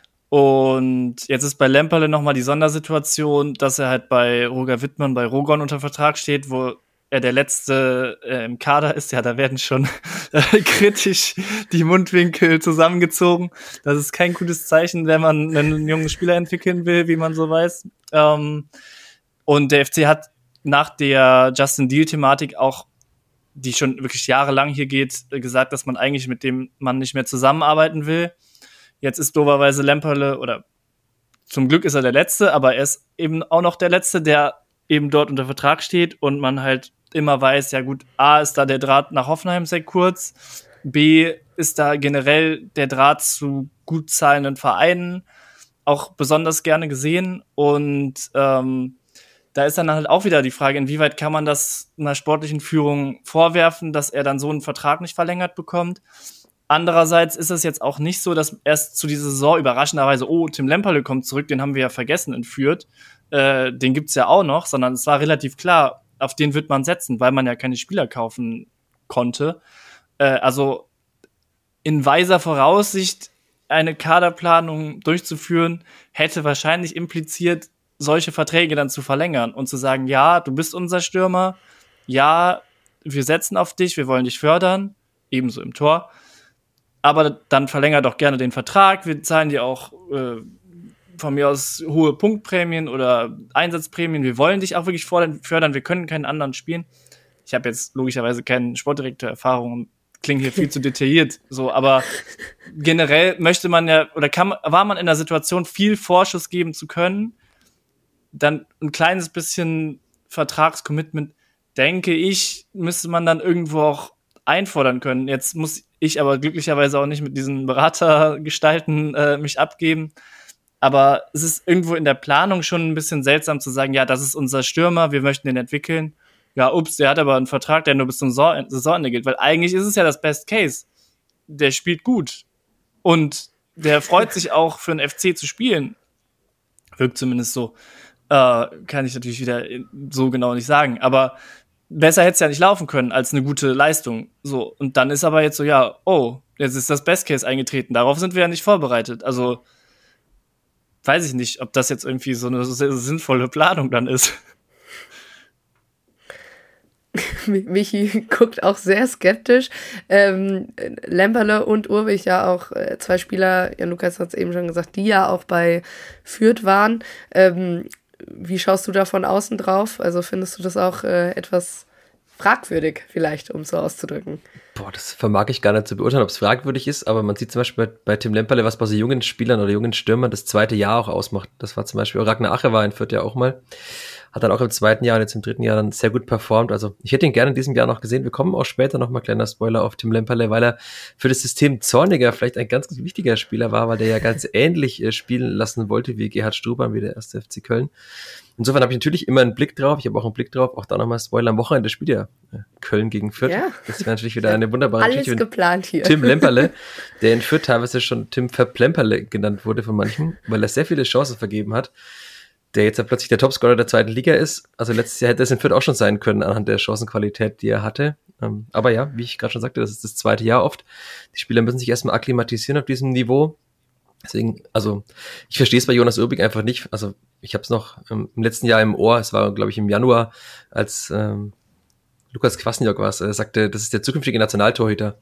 Und jetzt ist bei Lemperle nochmal die Sondersituation, dass er halt bei Roger Wittmann, bei Rogon unter Vertrag steht, wo er der Letzte äh, im Kader ist. Ja, da werden schon äh, kritisch die Mundwinkel zusammengezogen. Das ist kein gutes Zeichen, wenn man einen jungen Spieler entwickeln will, wie man so weiß. Ähm, und der F C hat nach der Justin Deal-Thematik auch die schon wirklich jahrelang hier geht, gesagt, dass man eigentlich mit dem Mann nicht mehr zusammenarbeiten will. Jetzt ist doberweise Lemperle, oder zum Glück ist er der Letzte, aber er ist eben auch noch der Letzte, der eben dort unter Vertrag steht und man halt immer weiß, ja gut, A, ist da der Draht nach Hoffenheim sehr kurz, B, ist da generell der Draht zu gut zahlenden Vereinen auch besonders gerne gesehen und ähm, da ist dann halt auch wieder die Frage, inwieweit kann man das einer sportlichen Führung vorwerfen, dass er dann so einen Vertrag nicht verlängert bekommt. Andererseits ist es jetzt auch nicht so, dass erst zu dieser Saison überraschenderweise, oh, Tim Lemperle kommt zurück, den haben wir ja vergessen in Fürth, äh, den gibt's ja auch noch, sondern es war relativ klar, auf den wird man setzen, weil man ja keine Spieler kaufen konnte. Äh, also in weiser Voraussicht eine Kaderplanung durchzuführen, hätte wahrscheinlich impliziert, solche Verträge dann zu verlängern und zu sagen, ja, du bist unser Stürmer, ja, wir setzen auf dich, wir wollen dich fördern, ebenso im Tor, aber dann verlänger doch gerne den Vertrag, wir zahlen dir auch äh, von mir aus hohe Punktprämien oder Einsatzprämien, wir wollen dich auch wirklich fördern, wir können keinen anderen spielen. Ich habe jetzt logischerweise keine Sportdirektor-Erfahrung und klingt hier viel zu detailliert, so, aber generell möchte man ja, oder kann, war man in der Situation, viel Vorschuss geben zu können, dann ein kleines bisschen Vertragscommitment, denke ich, müsste man dann irgendwo auch einfordern können. Jetzt muss ich aber glücklicherweise auch nicht mit diesen Beratergestalten äh, mich abgeben, aber es ist irgendwo in der Planung schon ein bisschen seltsam zu sagen, ja, das ist unser Stürmer, wir möchten den entwickeln. Ja, ups, der hat aber einen Vertrag, der nur bis zum Saisonende gilt, weil eigentlich ist es ja das Best Case. Der spielt gut und der freut sich auch für den F C zu spielen. Wirkt zumindest so. Äh, kann ich natürlich wieder so genau nicht sagen, aber besser hätte es ja nicht laufen können als eine gute Leistung. So, und dann ist aber jetzt so, ja, oh, jetzt ist das Best Case eingetreten. Darauf sind wir ja nicht vorbereitet. Also weiß ich nicht, ob das jetzt irgendwie so eine sinnvolle Planung dann ist. Michi guckt auch sehr skeptisch. Ähm, Lemperle und Urwig ja auch äh, zwei Spieler, Jan Lukas hat es eben schon gesagt, die ja auch bei Fürth waren. Ähm, wie schaust du da von außen drauf? Also findest du das auch äh, etwas fragwürdig vielleicht, um es so auszudrücken? Boah, das vermag ich gar nicht zu beurteilen, ob es fragwürdig ist, aber man sieht zum Beispiel bei, bei Tim Lemperle, was bei so jungen Spielern oder jungen Stürmern das zweite Jahr auch ausmacht. Das war zum Beispiel, Ragnar Ache war in Fürth ja auch mal. Hat dann auch im zweiten Jahr und jetzt im dritten Jahr dann sehr gut performt. Also ich hätte ihn gerne in diesem Jahr noch gesehen. Wir kommen auch später nochmal, kleiner Spoiler, auf Tim Lemperle, weil er für das System Zorniger vielleicht ein ganz, ganz wichtiger Spieler war, weil der ja ganz ähnlich äh, spielen lassen wollte wie Gerhard Struber, wie der erste F C Köln. Insofern habe ich natürlich immer einen Blick drauf. Ich habe auch einen Blick drauf. Auch da nochmal Spoiler. Am Wochenende spielt ja äh, Köln gegen Fürth. Ja. Das wäre natürlich wieder eine wunderbare Alles Geschichte. geplant hier. Tim Lemperle, der in Fürth teilweise schon Tim Verplemperle genannt wurde von manchen, weil er sehr viele Chancen vergeben hat, der jetzt ja plötzlich der Topscorer der zweiten Liga ist. Also letztes Jahr hätte es in Fürth auch schon sein können, anhand der Chancenqualität, die er hatte. Ähm, aber ja, wie ich gerade schon sagte, das ist das zweite Jahr oft. Die Spieler müssen sich erstmal akklimatisieren auf diesem Niveau. Deswegen, also ich verstehe es bei Jonas Urbig einfach nicht. Also ich habe es noch ähm, im letzten Jahr im Ohr, es war, glaube ich, im Januar, als ähm, Lukas Kwasniok war es, er sagte, das ist der zukünftige Nationaltorhüter.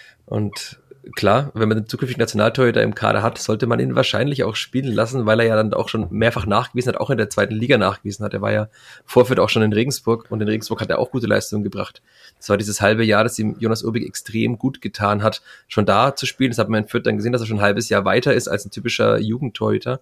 Und klar, wenn man den zukünftigen Nationaltorhüter im Kader hat, sollte man ihn wahrscheinlich auch spielen lassen, weil er ja dann auch schon mehrfach nachgewiesen hat, auch in der zweiten Liga nachgewiesen hat. Er war ja vorfeld auch schon in Regensburg und in Regensburg hat er auch gute Leistungen gebracht. Das war dieses halbe Jahr, das ihm Jonas Urbig extrem gut getan hat, schon da zu spielen. Das hat man in Fürth dann gesehen, dass er schon ein halbes Jahr weiter ist als ein typischer Jugendtorhüter.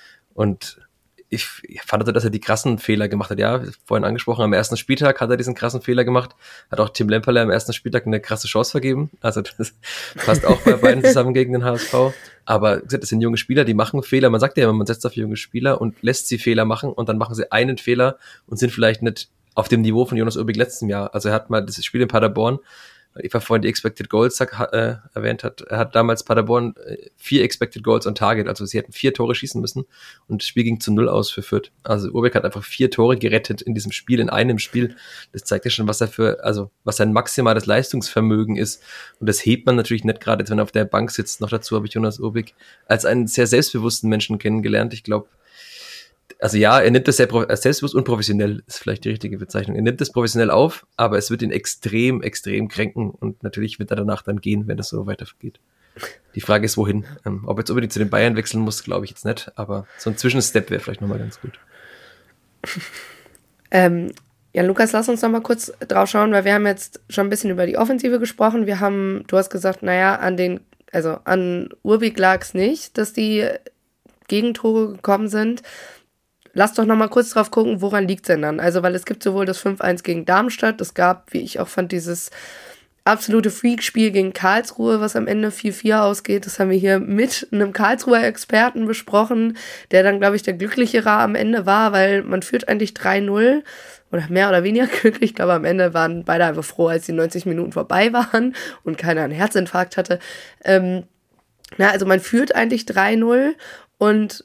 Und ich fand also, dass er die krassen Fehler gemacht hat. Ja, vorhin angesprochen, am ersten Spieltag hat er diesen krassen Fehler gemacht. Hat auch Tim Lemperle am ersten Spieltag eine krasse Chance vergeben. Also das passt auch bei beiden zusammen gegen den H S V. Aber das sind junge Spieler, die machen Fehler. Man sagt ja immer, man setzt auf junge Spieler und lässt sie Fehler machen und dann machen sie einen Fehler und sind vielleicht nicht auf dem Niveau von Jonas Urbig letzten Jahr. Also er hat mal das Spiel in Paderborn, Eva vorhin die Expected Goals äh, erwähnt hat, er hat damals Paderborn äh, vier Expected Goals on Target, also sie hätten vier Tore schießen müssen und das Spiel ging zu null aus für Fürth. Also Urbig hat einfach vier Tore gerettet in diesem Spiel, in einem Spiel. Das zeigt ja schon, was er für, also was sein maximales Leistungsvermögen ist. Und das hebt man natürlich nicht gerade, wenn er auf der Bank sitzt. Noch dazu habe ich Jonas Urbig als einen sehr selbstbewussten Menschen kennengelernt. Ich glaube, also ja, er nimmt das sehr selbstbewusst und professionell, ist vielleicht die richtige Bezeichnung. Er nimmt das professionell auf, aber es wird ihn extrem, extrem kränken und natürlich wird er danach dann gehen, wenn das so weitergeht. Die Frage ist, wohin? Ähm, ob er jetzt unbedingt zu den Bayern wechseln muss, glaube ich jetzt nicht, aber so ein Zwischenstep wäre vielleicht nochmal ganz gut. Ähm, Ja, Lukas, lass uns noch mal kurz drauf schauen, weil wir haben jetzt schon ein bisschen über die Offensive gesprochen. Wir haben, du hast gesagt, naja, an den, also an Urbik lag es nicht, dass die Gegentore gekommen sind. Lass doch noch mal kurz drauf gucken, woran liegt es denn dann? Also, weil es gibt sowohl das fünf eins gegen Darmstadt, es gab, wie ich auch fand, dieses absolute Freak-Spiel gegen Karlsruhe, was am Ende vier vier ausgeht. Das haben wir hier mit einem Karlsruher Experten besprochen, der dann, glaube ich, der Glücklichere am Ende war, weil man führt eigentlich drei null oder mehr oder weniger glücklich. Ich glaube, am Ende waren beide einfach froh, als die neunzig Minuten vorbei waren und keiner einen Herzinfarkt hatte. Ähm, na, also man führt eigentlich drei null und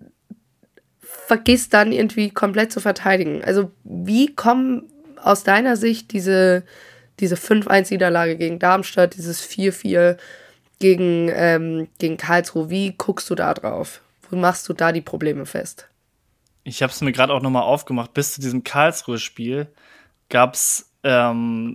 vergisst dann irgendwie komplett zu verteidigen. Also wie kommen aus deiner Sicht diese diese fünf eins Niederlage gegen Darmstadt, dieses vier vier gegen, ähm, gegen Karlsruhe, wie guckst du da drauf? Wo machst du da die Probleme fest? Ich habe es mir gerade auch nochmal aufgemacht. Bis zu diesem Karlsruhe-Spiel gab es ähm,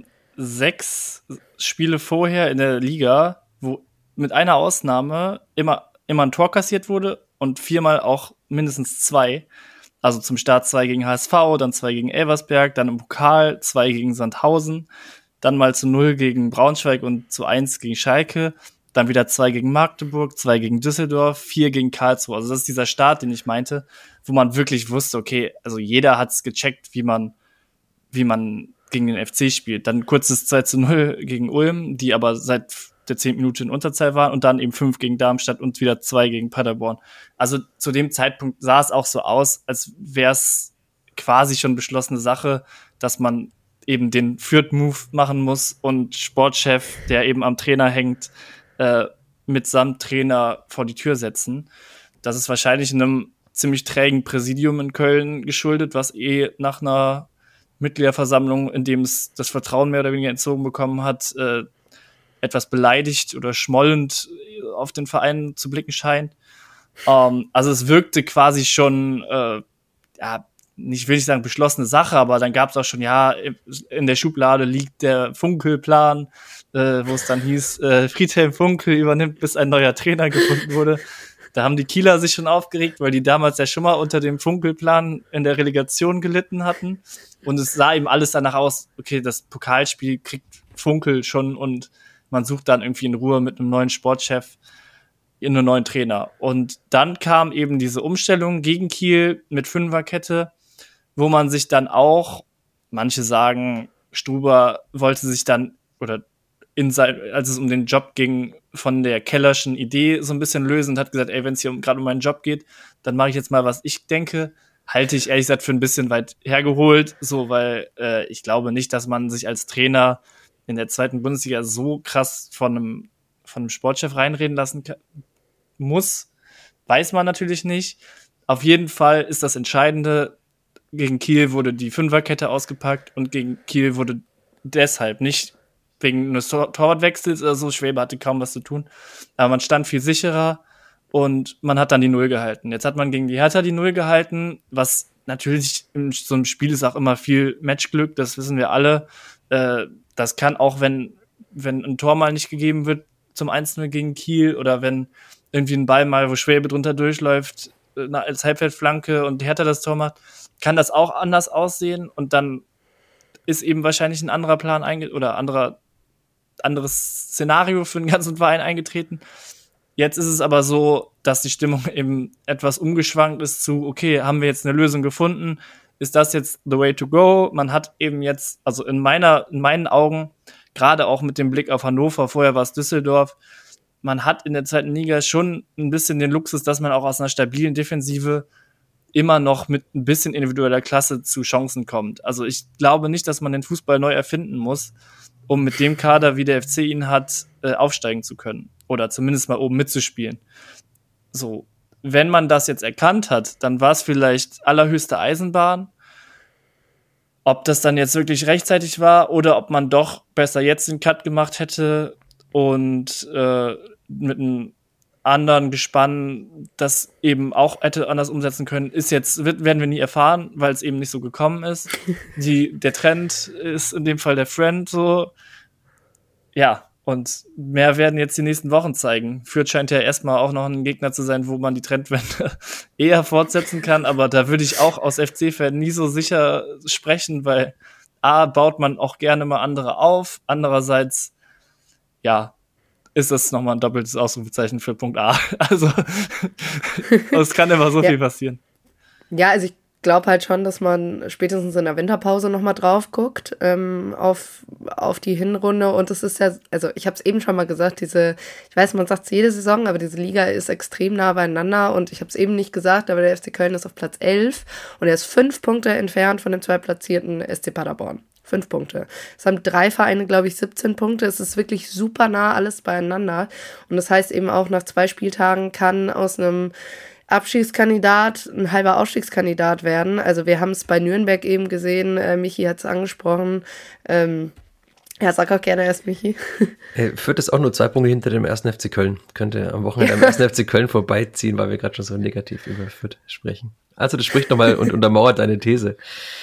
sechs Spiele vorher in der Liga, wo mit einer Ausnahme immer, immer ein Tor kassiert wurde und viermal auch mindestens zwei. Also zum Start zwei gegen H S V, dann zwei gegen Elversberg, dann im Pokal zwei gegen Sandhausen, dann mal zu null gegen Braunschweig und zu eins gegen Schalke, dann wieder zwei gegen Magdeburg, zwei gegen Düsseldorf, vier gegen Karlsruhe. Also das ist dieser Start, den ich meinte, wo man wirklich wusste, okay, also jeder hat's gecheckt, wie man, wie man gegen den F C spielt. Dann kurzes zwei zu null gegen Ulm, die aber seit der zehnten Minute in Unterzahl waren und dann eben fünf gegen Darmstadt und wieder zwei gegen Paderborn. Also zu dem Zeitpunkt sah es auch so aus, als wäre es quasi schon beschlossene Sache, dass man eben den Fürth-Move machen muss und Sportchef, der eben am Trainer hängt, äh, mitsamt Trainer vor die Tür setzen. Das ist wahrscheinlich einem ziemlich trägen Präsidium in Köln geschuldet, was eh nach einer Mitgliederversammlung, in dem es das Vertrauen mehr oder weniger entzogen bekommen hat, äh, etwas beleidigt oder schmollend auf den Verein zu blicken scheint. Ähm, also es wirkte quasi schon, äh, ja, nicht will ich sagen beschlossene Sache, aber dann gab es auch schon, ja, in der Schublade liegt der Funkel-Plan, äh, wo es dann hieß, äh, Friedhelm Funkel übernimmt, bis ein neuer Trainer gefunden wurde. Da haben die Kieler sich schon aufgeregt, weil die damals ja schon mal unter dem Funkel-Plan in der Relegation gelitten hatten. Und es sah eben alles danach aus, okay, das Pokalspiel kriegt Funkel schon und man sucht dann irgendwie in Ruhe mit einem neuen Sportchef in einen neuen Trainer. Und dann kam eben diese Umstellung gegen Kiel mit Fünferkette, wo man sich dann auch, manche sagen, Struber wollte sich dann, oder in sein, als es um den Job ging, von der Kellerschen Idee so ein bisschen lösen und hat gesagt, ey, wenn es hier um, gerade um meinen Job geht, dann mache ich jetzt mal, was ich denke. Halte ich ehrlich gesagt für ein bisschen weit hergeholt, so, weil äh, ich glaube nicht, dass man sich als Trainer in der zweiten Bundesliga so krass von einem, von einem Sportchef reinreden lassen kann, muss. Weiß man natürlich nicht. Auf jeden Fall ist das Entscheidende, gegen Kiel wurde die Fünferkette ausgepackt und gegen Kiel wurde deshalb nicht wegen eines Tor- Torwartwechsels oder so, Schwäbe hatte kaum was zu tun, aber man stand viel sicherer und man hat dann die Null gehalten. Jetzt hat man gegen die Hertha die Null gehalten, was natürlich in so einem Spiel ist auch immer viel Matchglück, das wissen wir alle. Äh, das kann auch, wenn, wenn ein Tor mal nicht gegeben wird zum eins null gegen Kiel oder wenn irgendwie ein Ball mal, wo Schwäbe drunter durchläuft, als Halbfeldflanke und die Hertha das Tor macht, kann das auch anders aussehen und dann ist eben wahrscheinlich ein anderer Plan einge- oder anderer anderes Szenario für den ganzen Verein eingetreten. Jetzt ist es aber so, dass die Stimmung eben etwas umgeschwankt ist zu, okay, haben wir jetzt eine Lösung gefunden? Ist das jetzt the way to go? Man hat eben jetzt, also in meiner, in meinen Augen, gerade auch mit dem Blick auf Hannover, vorher war es Düsseldorf, man hat in der zweiten Liga schon ein bisschen den Luxus, dass man auch aus einer stabilen Defensive immer noch mit ein bisschen individueller Klasse zu Chancen kommt. Also ich glaube nicht, dass man den Fußball neu erfinden muss, um mit dem Kader, wie der F C ihn hat, äh, aufsteigen zu können. Oder zumindest mal oben mitzuspielen. So, wenn man das jetzt erkannt hat, dann war es vielleicht allerhöchste Eisenbahn. Ob das dann jetzt wirklich rechtzeitig war oder ob man doch besser jetzt den Cut gemacht hätte und äh, mit einem anderen Gespann das eben auch hätte anders umsetzen können, ist jetzt, wird, werden wir nie erfahren, weil es eben nicht so gekommen ist. Die, der Trend ist in dem Fall der Friend so. Ja, und mehr werden jetzt die nächsten Wochen zeigen. Fürth scheint ja erstmal auch noch ein Gegner zu sein, wo man die Trendwende eher fortsetzen kann, aber da würde ich auch aus F C-Fan nie so sicher sprechen, weil A, baut man auch gerne mal andere auf, andererseits, ja, ist das nochmal ein doppeltes Ausrufezeichen für Punkt A. Also, es kann immer so ja. viel passieren. Ja, also ich glaube halt schon, dass man spätestens in der Winterpause nochmal drauf guckt ähm, auf, auf die Hinrunde. Und es ist ja, also ich habe es eben schon mal gesagt, diese, ich weiß, man sagt es jede Saison, aber diese Liga ist extrem nah beieinander. Und ich habe es eben nicht gesagt, aber der F C Köln ist auf Platz elf und er ist fünf Punkte entfernt von dem zweitplatzierten S C Paderborn. Fünf Punkte. Es haben drei Vereine, glaube ich, siebzehn Punkte. Es ist wirklich super nah alles beieinander. Und das heißt eben auch, nach zwei Spieltagen kann aus einem Abstiegskandidat ein halber Aufstiegskandidat werden. Also wir haben es bei Nürnberg eben gesehen, äh, Michi hat es angesprochen. Ähm, ja, sag auch gerne erst, Michi. Äh, Fürth ist auch nur zwei Punkte hinter dem ersten F C Köln. Könnte am Wochenende am ersten F C Köln vorbeiziehen, weil wir gerade schon so negativ über Fürth sprechen. Also das spricht nochmal und untermauert deine These.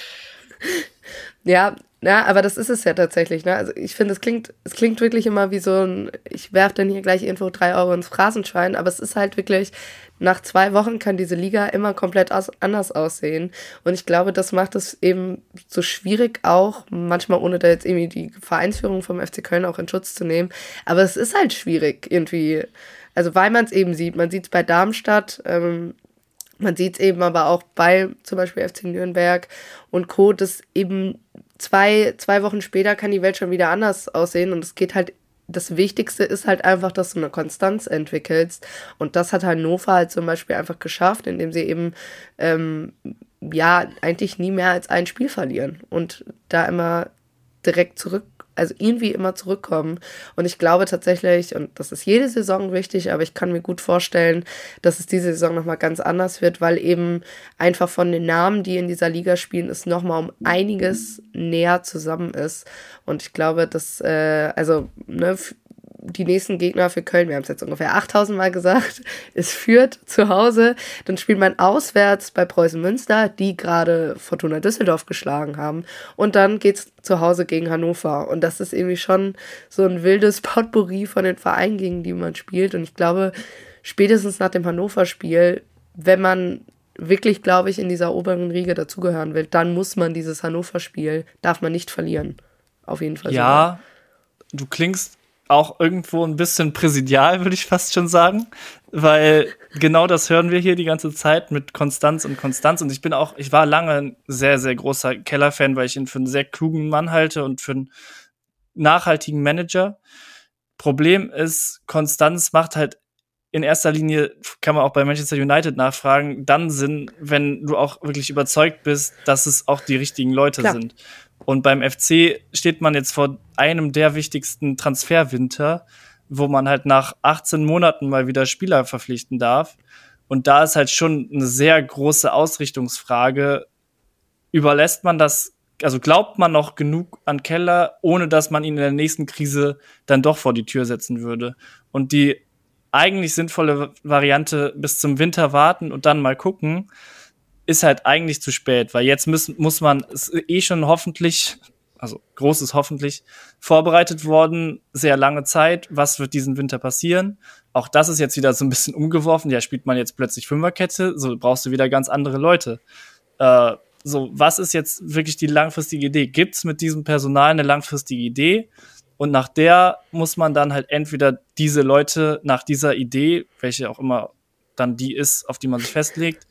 Ja, ja, aber das ist es ja tatsächlich, ne? Also ich finde, es klingt, es klingt wirklich immer wie so ein, ich werfe dann hier gleich irgendwo drei Euro ins Phrasenschwein, aber es ist halt wirklich, nach zwei Wochen kann diese Liga immer komplett aus, anders aussehen. Und ich glaube, das macht es eben so schwierig auch, manchmal ohne da jetzt irgendwie die Vereinsführung vom F C Köln auch in Schutz zu nehmen. Aber es ist halt schwierig irgendwie, also weil man es eben sieht. Man sieht es bei Darmstadt, ähm, man sieht es eben aber auch bei zum Beispiel F C Nürnberg und Co., dass eben zwei, zwei Wochen später kann die Welt schon wieder anders aussehen und es geht halt, das Wichtigste ist halt einfach, dass du eine Konstanz entwickelst und das hat Hannover halt zum Beispiel einfach geschafft, indem sie eben ähm, ja eigentlich nie mehr als ein Spiel verlieren und da immer direkt zurück, also irgendwie immer zurückkommen. Und ich glaube tatsächlich, und das ist jede Saison wichtig, aber ich kann mir gut vorstellen, dass es diese Saison nochmal ganz anders wird, weil eben einfach von den Namen, die in dieser Liga spielen, es nochmal um einiges näher zusammen ist. Und ich glaube, dass, äh, also, ne, die nächsten Gegner für Köln, wir haben es jetzt ungefähr achttausend Mal gesagt, ist Fürth zu Hause. Dann spielt man auswärts bei Preußen Münster, die gerade Fortuna Düsseldorf geschlagen haben. Und dann geht's zu Hause gegen Hannover. Und das ist irgendwie schon so ein wildes Potpourri von den Vereinen, gegen die man spielt. Und ich glaube, spätestens nach dem Hannover-Spiel, wenn man wirklich, glaube ich, in dieser oberen Riege dazugehören will, dann muss man dieses Hannover-Spiel, darf man nicht verlieren. Auf jeden Fall. Ja, so. Du klingst auch irgendwo ein bisschen präsidial, würde ich fast schon sagen, weil genau das hören wir hier die ganze Zeit mit Konstanz und Konstanz und ich bin auch, ich war lange ein sehr, sehr großer Keller-Fan, weil ich ihn für einen sehr klugen Mann halte und für einen nachhaltigen Manager. Problem ist, Konstanz macht halt in erster Linie, kann man auch bei Manchester United nachfragen, dann Sinn, wenn du auch wirklich überzeugt bist, dass es auch die richtigen Leute Klar. sind. Und beim F C steht man jetzt vor einem der wichtigsten Transferwinter, wo man halt nach achtzehn Monaten mal wieder Spieler verpflichten darf. Und da ist halt schon eine sehr große Ausrichtungsfrage. Überlässt man das, also glaubt man noch genug an Keller, ohne dass man ihn in der nächsten Krise dann doch vor die Tür setzen würde? Und die eigentlich sinnvolle Variante bis zum Winter warten und dann mal gucken, ist halt eigentlich zu spät, weil jetzt müssen, muss man, ist eh schon hoffentlich, also großes hoffentlich, vorbereitet worden, sehr lange Zeit, was wird diesen Winter passieren? Auch das ist jetzt wieder so ein bisschen umgeworfen, ja, spielt man jetzt plötzlich Fünferkette, so brauchst du wieder ganz andere Leute. Äh, so, was ist jetzt wirklich die langfristige Idee? Gibt's mit diesem Personal eine langfristige Idee? Und nach der muss man dann halt entweder diese Leute nach dieser Idee, welche auch immer dann die ist, auf die man sich festlegt,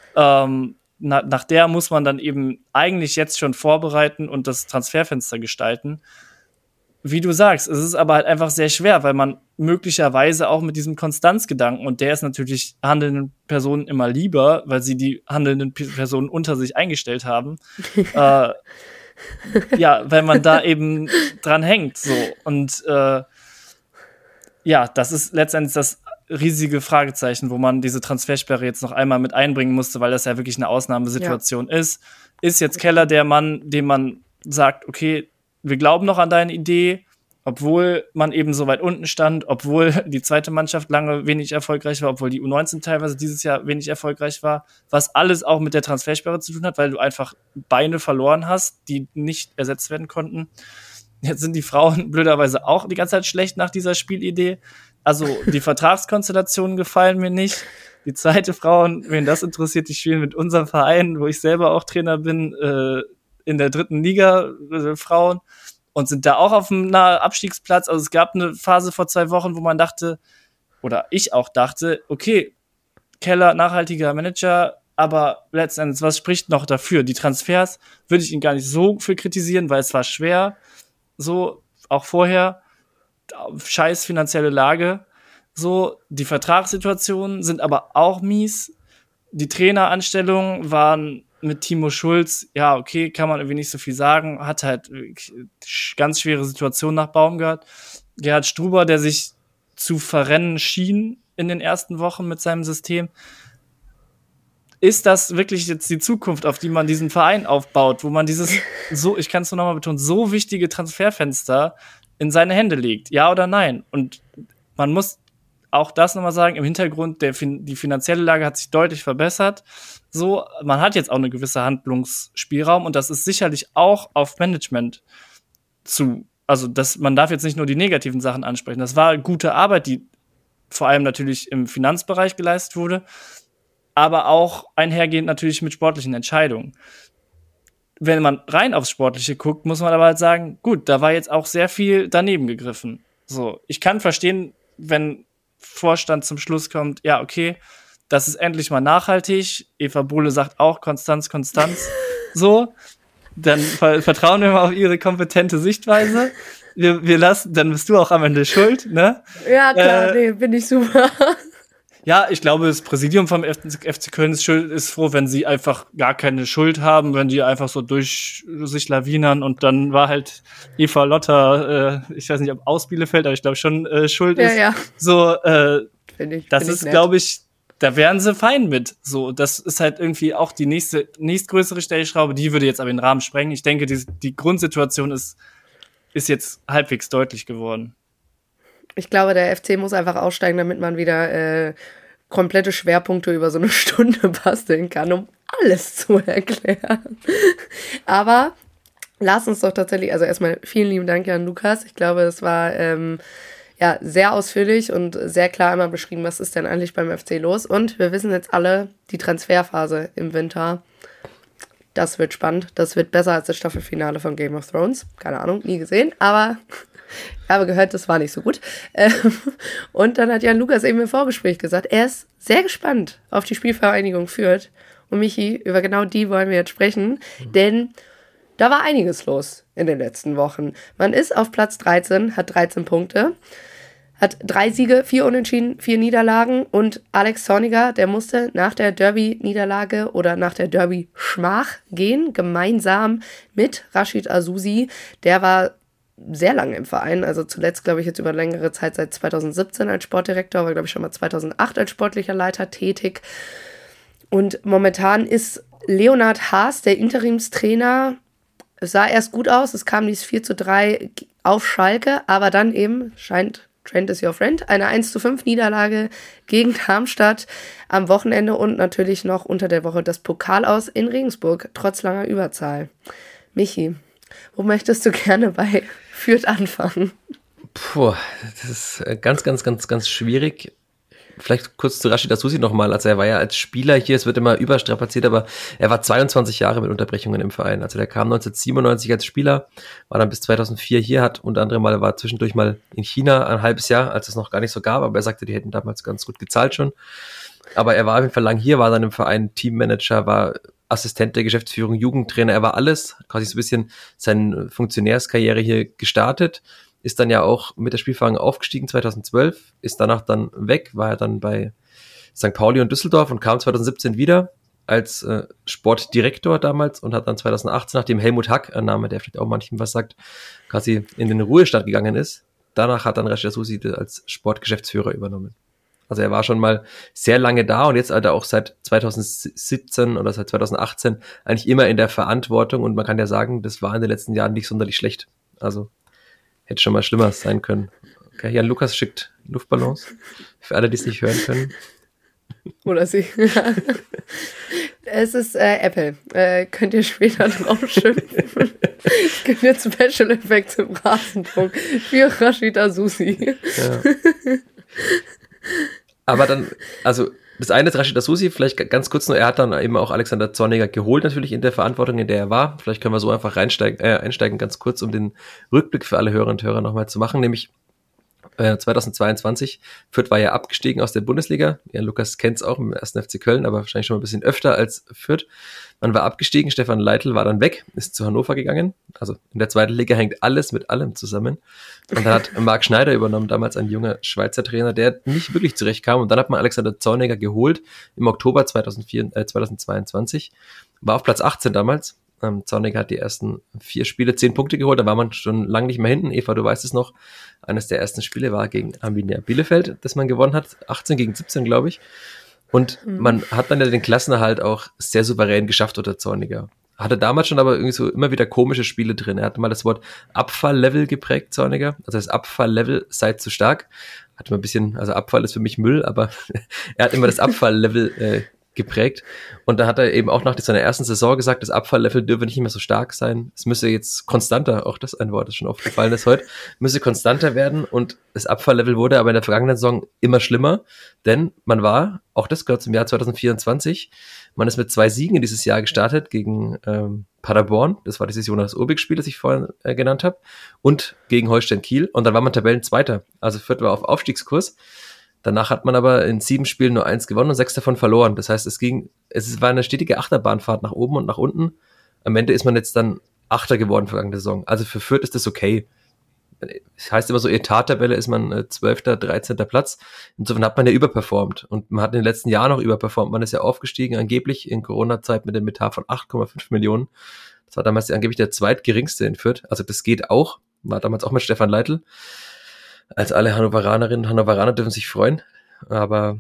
Ähm, na, nach der muss man dann eben eigentlich jetzt schon vorbereiten und das Transferfenster gestalten. Wie du sagst, es ist aber halt einfach sehr schwer, weil man möglicherweise auch mit diesem Konstanzgedanken, und der ist natürlich handelnden Personen immer lieber, weil sie die handelnden Personen unter sich eingestellt haben, äh, ja, weil man da eben dran hängt. So. Und äh, ja, das ist letztendlich das riesige Fragezeichen, wo man diese Transfersperre jetzt noch einmal mit einbringen musste, weil das ja wirklich eine Ausnahmesituation ja. ist. Ist jetzt Keller der Mann, dem man sagt, okay, wir glauben noch an deine Idee, obwohl man eben so weit unten stand, obwohl die zweite Mannschaft lange wenig erfolgreich war, obwohl die U neunzehn teilweise dieses Jahr wenig erfolgreich war, was alles auch mit der Transfersperre zu tun hat, weil du einfach Beine verloren hast, die nicht ersetzt werden konnten. Jetzt sind die Frauen blöderweise auch die ganze Zeit schlecht nach dieser Spielidee. Also die Vertragskonstellationen gefallen mir nicht. Die zweite Frauen, wen das interessiert, die spielen mit unserem Verein, wo ich selber auch Trainer bin, äh, in der dritten Liga, äh, Frauen, und sind da auch auf einem nahe Abstiegsplatz. Also es gab eine Phase vor zwei Wochen, wo man dachte, oder ich auch dachte, okay, Keller, nachhaltiger Manager, aber letzten Endes, was spricht noch dafür? Die Transfers würde ich ihn gar nicht so viel kritisieren, weil es war schwer, so, auch vorher, scheiß finanzielle Lage, so, die Vertragssituationen sind aber auch mies, die Traineranstellungen waren mit Timo Schulz, ja, okay, kann man irgendwie nicht so viel sagen, hat halt ganz schwere Situation nach Baumgart. Gerhard Struber, der sich zu verrennen schien in den ersten Wochen mit seinem System. Ist das wirklich jetzt die Zukunft, auf die man diesen Verein aufbaut, wo man dieses, so, ich kann es nur nochmal betonen, so wichtige Transferfenster in seine Hände legt? Ja oder nein? Und man muss auch das nochmal sagen, im Hintergrund, der, die finanzielle Lage hat sich deutlich verbessert. So, man hat jetzt auch eine gewisse Handlungsspielraum und das ist sicherlich auch auf Management zu, also das, man darf jetzt nicht nur die negativen Sachen ansprechen. Das war gute Arbeit, die vor allem natürlich im Finanzbereich geleistet wurde, aber auch einhergehend natürlich mit sportlichen Entscheidungen. Wenn man rein aufs Sportliche guckt, muss man aber halt sagen, gut, da war jetzt auch sehr viel daneben gegriffen. So, ich kann verstehen, wenn Vorstand zum Schluss kommt, ja, okay, das ist endlich mal nachhaltig. Eva Bohle sagt auch Konstanz, Konstanz. So, dann ver- vertrauen wir mal auf ihre kompetente Sichtweise. Wir, wir lassen, dann bist du auch am Ende schuld, ne? Ja, klar, äh, nee, bin ich super. Ja, ich glaube, das Präsidium vom F C Köln ist, schuld, ist froh, wenn sie einfach gar keine Schuld haben, wenn die einfach so durch sich lawinern und dann war halt Eva Lotter, äh, ich weiß nicht, ob aus Bielefeld, aber ich glaube schon äh, schuld Ja, ist. ja. So, äh, Find ich, das find ist, ich glaube ich, da wären sie fein mit. So, das ist halt irgendwie auch die nächste, nächstgrößere Stellschraube, die würde jetzt aber den Rahmen sprengen. Ich denke, die, die Grundsituation ist, ist jetzt halbwegs deutlich geworden. Ich glaube, der F C muss einfach aussteigen, damit man wieder äh, komplette Schwerpunkte über so eine Stunde basteln kann, um alles zu erklären. Aber lass uns doch tatsächlich, also erstmal vielen lieben Dank an Lukas. Ich glaube, es war ähm, ja sehr ausführlich und sehr klar einmal beschrieben, was ist denn eigentlich beim F C los. Und wir wissen jetzt alle, die Transferphase im Winter, das wird spannend. Das wird besser als das Staffelfinale von Game of Thrones. Keine Ahnung, nie gesehen, aber ich habe gehört, das war nicht so gut. Und dann hat Jan Lukas eben im Vorgespräch gesagt, er ist sehr gespannt auf die Spielvereinigung Fürth. Und Michi, über genau die wollen wir jetzt sprechen, denn da war einiges los in den letzten Wochen. Man ist auf Platz dreizehn, hat dreizehn Punkte, hat drei Siege, vier Unentschieden, vier Niederlagen und Alex Zorniger, der musste nach der Derby-Niederlage oder nach der Derby-Schmach gehen, gemeinsam mit Rashid Azusi. Der war sehr lange im Verein, also zuletzt, glaube ich, jetzt über längere Zeit, seit zweitausendsiebzehn als Sportdirektor, war, glaube ich, schon mal zweitausendacht als sportlicher Leiter tätig. Und momentan ist Leonhard Haas, der Interimstrainer. Es sah erst gut aus, es kam dieses vier zu drei auf Schalke, aber dann eben, scheint Trent is your friend, eine eins zu fünf Niederlage gegen Darmstadt am Wochenende und natürlich noch unter der Woche das Pokal aus in Regensburg, trotz langer Überzahl. Michi, wo möchtest du gerne bei Fürth anfangen? Puh, das ist ganz, ganz, ganz, ganz schwierig. Vielleicht kurz zu Rashid Azusi nochmal. Also er war ja als Spieler hier, es wird immer überstrapaziert, aber er war zweiundzwanzig Jahre mit Unterbrechungen im Verein. Also der kam neunzehnhundertsiebenundneunzig als Spieler, war dann bis zweitausendvier hier, hat unter anderem mal, war zwischendurch mal in China ein halbes Jahr, als es noch gar nicht so gab, aber er sagte, die hätten damals ganz gut gezahlt schon. Aber er war auf jeden Fall lang hier, war dann im Verein Teammanager, war Assistent der Geschäftsführung, Jugendtrainer, er war alles, quasi so ein bisschen seine Funktionärskarriere hier gestartet. Ist dann ja auch mit der Spielvereinigung aufgestiegen zweitausendzwölf, ist danach dann weg, war er dann bei Sankt Pauli und Düsseldorf und kam zweitausendsiebzehn wieder als äh, Sportdirektor damals und hat dann zweitausendachtzehn, nachdem Helmut Hack, ein Name, der vielleicht auch manchem was sagt, quasi in den Ruhestand gegangen ist. Danach hat dann Rashid Azusi als Sportgeschäftsführer übernommen. Also er war schon mal sehr lange da und jetzt hat er auch seit zweitausendsiebzehn oder seit zweitausendachtzehn eigentlich immer in der Verantwortung und man kann ja sagen, das war in den letzten Jahren nicht sonderlich schlecht. Also hätte schon mal schlimmer sein können. Okay, Jan Lukas schickt Luftballons. Für alle, die es nicht hören können. Oder sie. Es ist äh, Apple. Äh, könnt ihr später drauf schimpfen. Es gibt jetzt Special Effects im Rasenfunk für Rashid Azusi. Ja. Aber dann, also das eine ist Rashid Asusi, vielleicht ganz kurz nur, er hat dann eben auch Alexander Zorniger geholt, natürlich in der Verantwortung, in der er war. Vielleicht können wir so einfach reinsteigen, äh, einsteigen, ganz kurz, um den Rückblick für alle Hörerinnen und Hörer nochmal zu machen, nämlich äh, zweitausendzweiundzwanzig. Fürth war ja abgestiegen aus der Bundesliga. Ja, Lukas kennt es auch im ersten F C Köln, aber wahrscheinlich schon mal ein bisschen öfter als Fürth. Man war abgestiegen, Stefan Leitl war dann weg, ist zu Hannover gegangen. Also in der zweiten Liga hängt alles mit allem zusammen. Und dann hat Marc Schneider übernommen, damals ein junger Schweizer Trainer, der nicht wirklich zurechtkam. Und dann hat man Alexander Zorniger geholt im Oktober zweitausendvier, äh, zweitausendzweiundzwanzig. War auf Platz achtzehn damals. Ähm, Zorniger hat die ersten vier Spiele zehn Punkte geholt. Da war man schon lange nicht mehr hinten. Eva, du weißt es noch. Eines der ersten Spiele war gegen Arminia Bielefeld, das man gewonnen hat. achtzehn gegen siebzehn, glaube ich. Und man hat dann ja den Klassenerhalt auch sehr souverän geschafft unter Zorniger. Hatte damals schon aber irgendwie so immer wieder komische Spiele drin. Er hatte mal das Wort Abfalllevel geprägt, Zorniger. Also das Abfalllevel sei zu stark. Hatte mal ein bisschen, also Abfall ist für mich Müll, aber er hat immer das Abfalllevel äh, geprägt. Und da hat er eben auch nach seiner ersten Saison gesagt, das Abfalllevel dürfe nicht mehr so stark sein. Es müsse jetzt konstanter, auch das ein Wort, das schon oft gefallen ist heute, müsse konstanter werden. Und das Abfalllevel wurde aber in der vergangenen Saison immer schlimmer, denn man war, auch das gehört zum Jahr zweitausendvierundzwanzig, man ist mit zwei Siegen in dieses Jahr gestartet gegen ähm, Paderborn, das war dieses Jonas Urbig-Spiel, das ich vorhin äh, genannt habe, und gegen Holstein Kiel. Und dann war man Tabellenzweiter. Also Fürth war auf Aufstiegskurs. Danach hat man aber in sieben Spielen nur eins gewonnen und sechs davon verloren. Das heißt, es ging, es war eine stetige Achterbahnfahrt nach oben und nach unten. Am Ende ist man jetzt dann Achter geworden vergangene Saison. Also für Fürth ist das okay. Das heißt immer so, Etat-Tabelle ist man zwölfter, dreizehnter Platz. Insofern hat man ja überperformt. Und man hat in den letzten Jahren auch überperformt. Man ist ja aufgestiegen, angeblich in Corona-Zeit mit dem Etat von acht Komma fünf Millionen. Das war damals angeblich der zweitgeringste in Fürth. Also das geht auch. War damals auch mit Stefan Leitl. Als alle Hannoveranerinnen und Hannoveraner dürfen sich freuen. Aber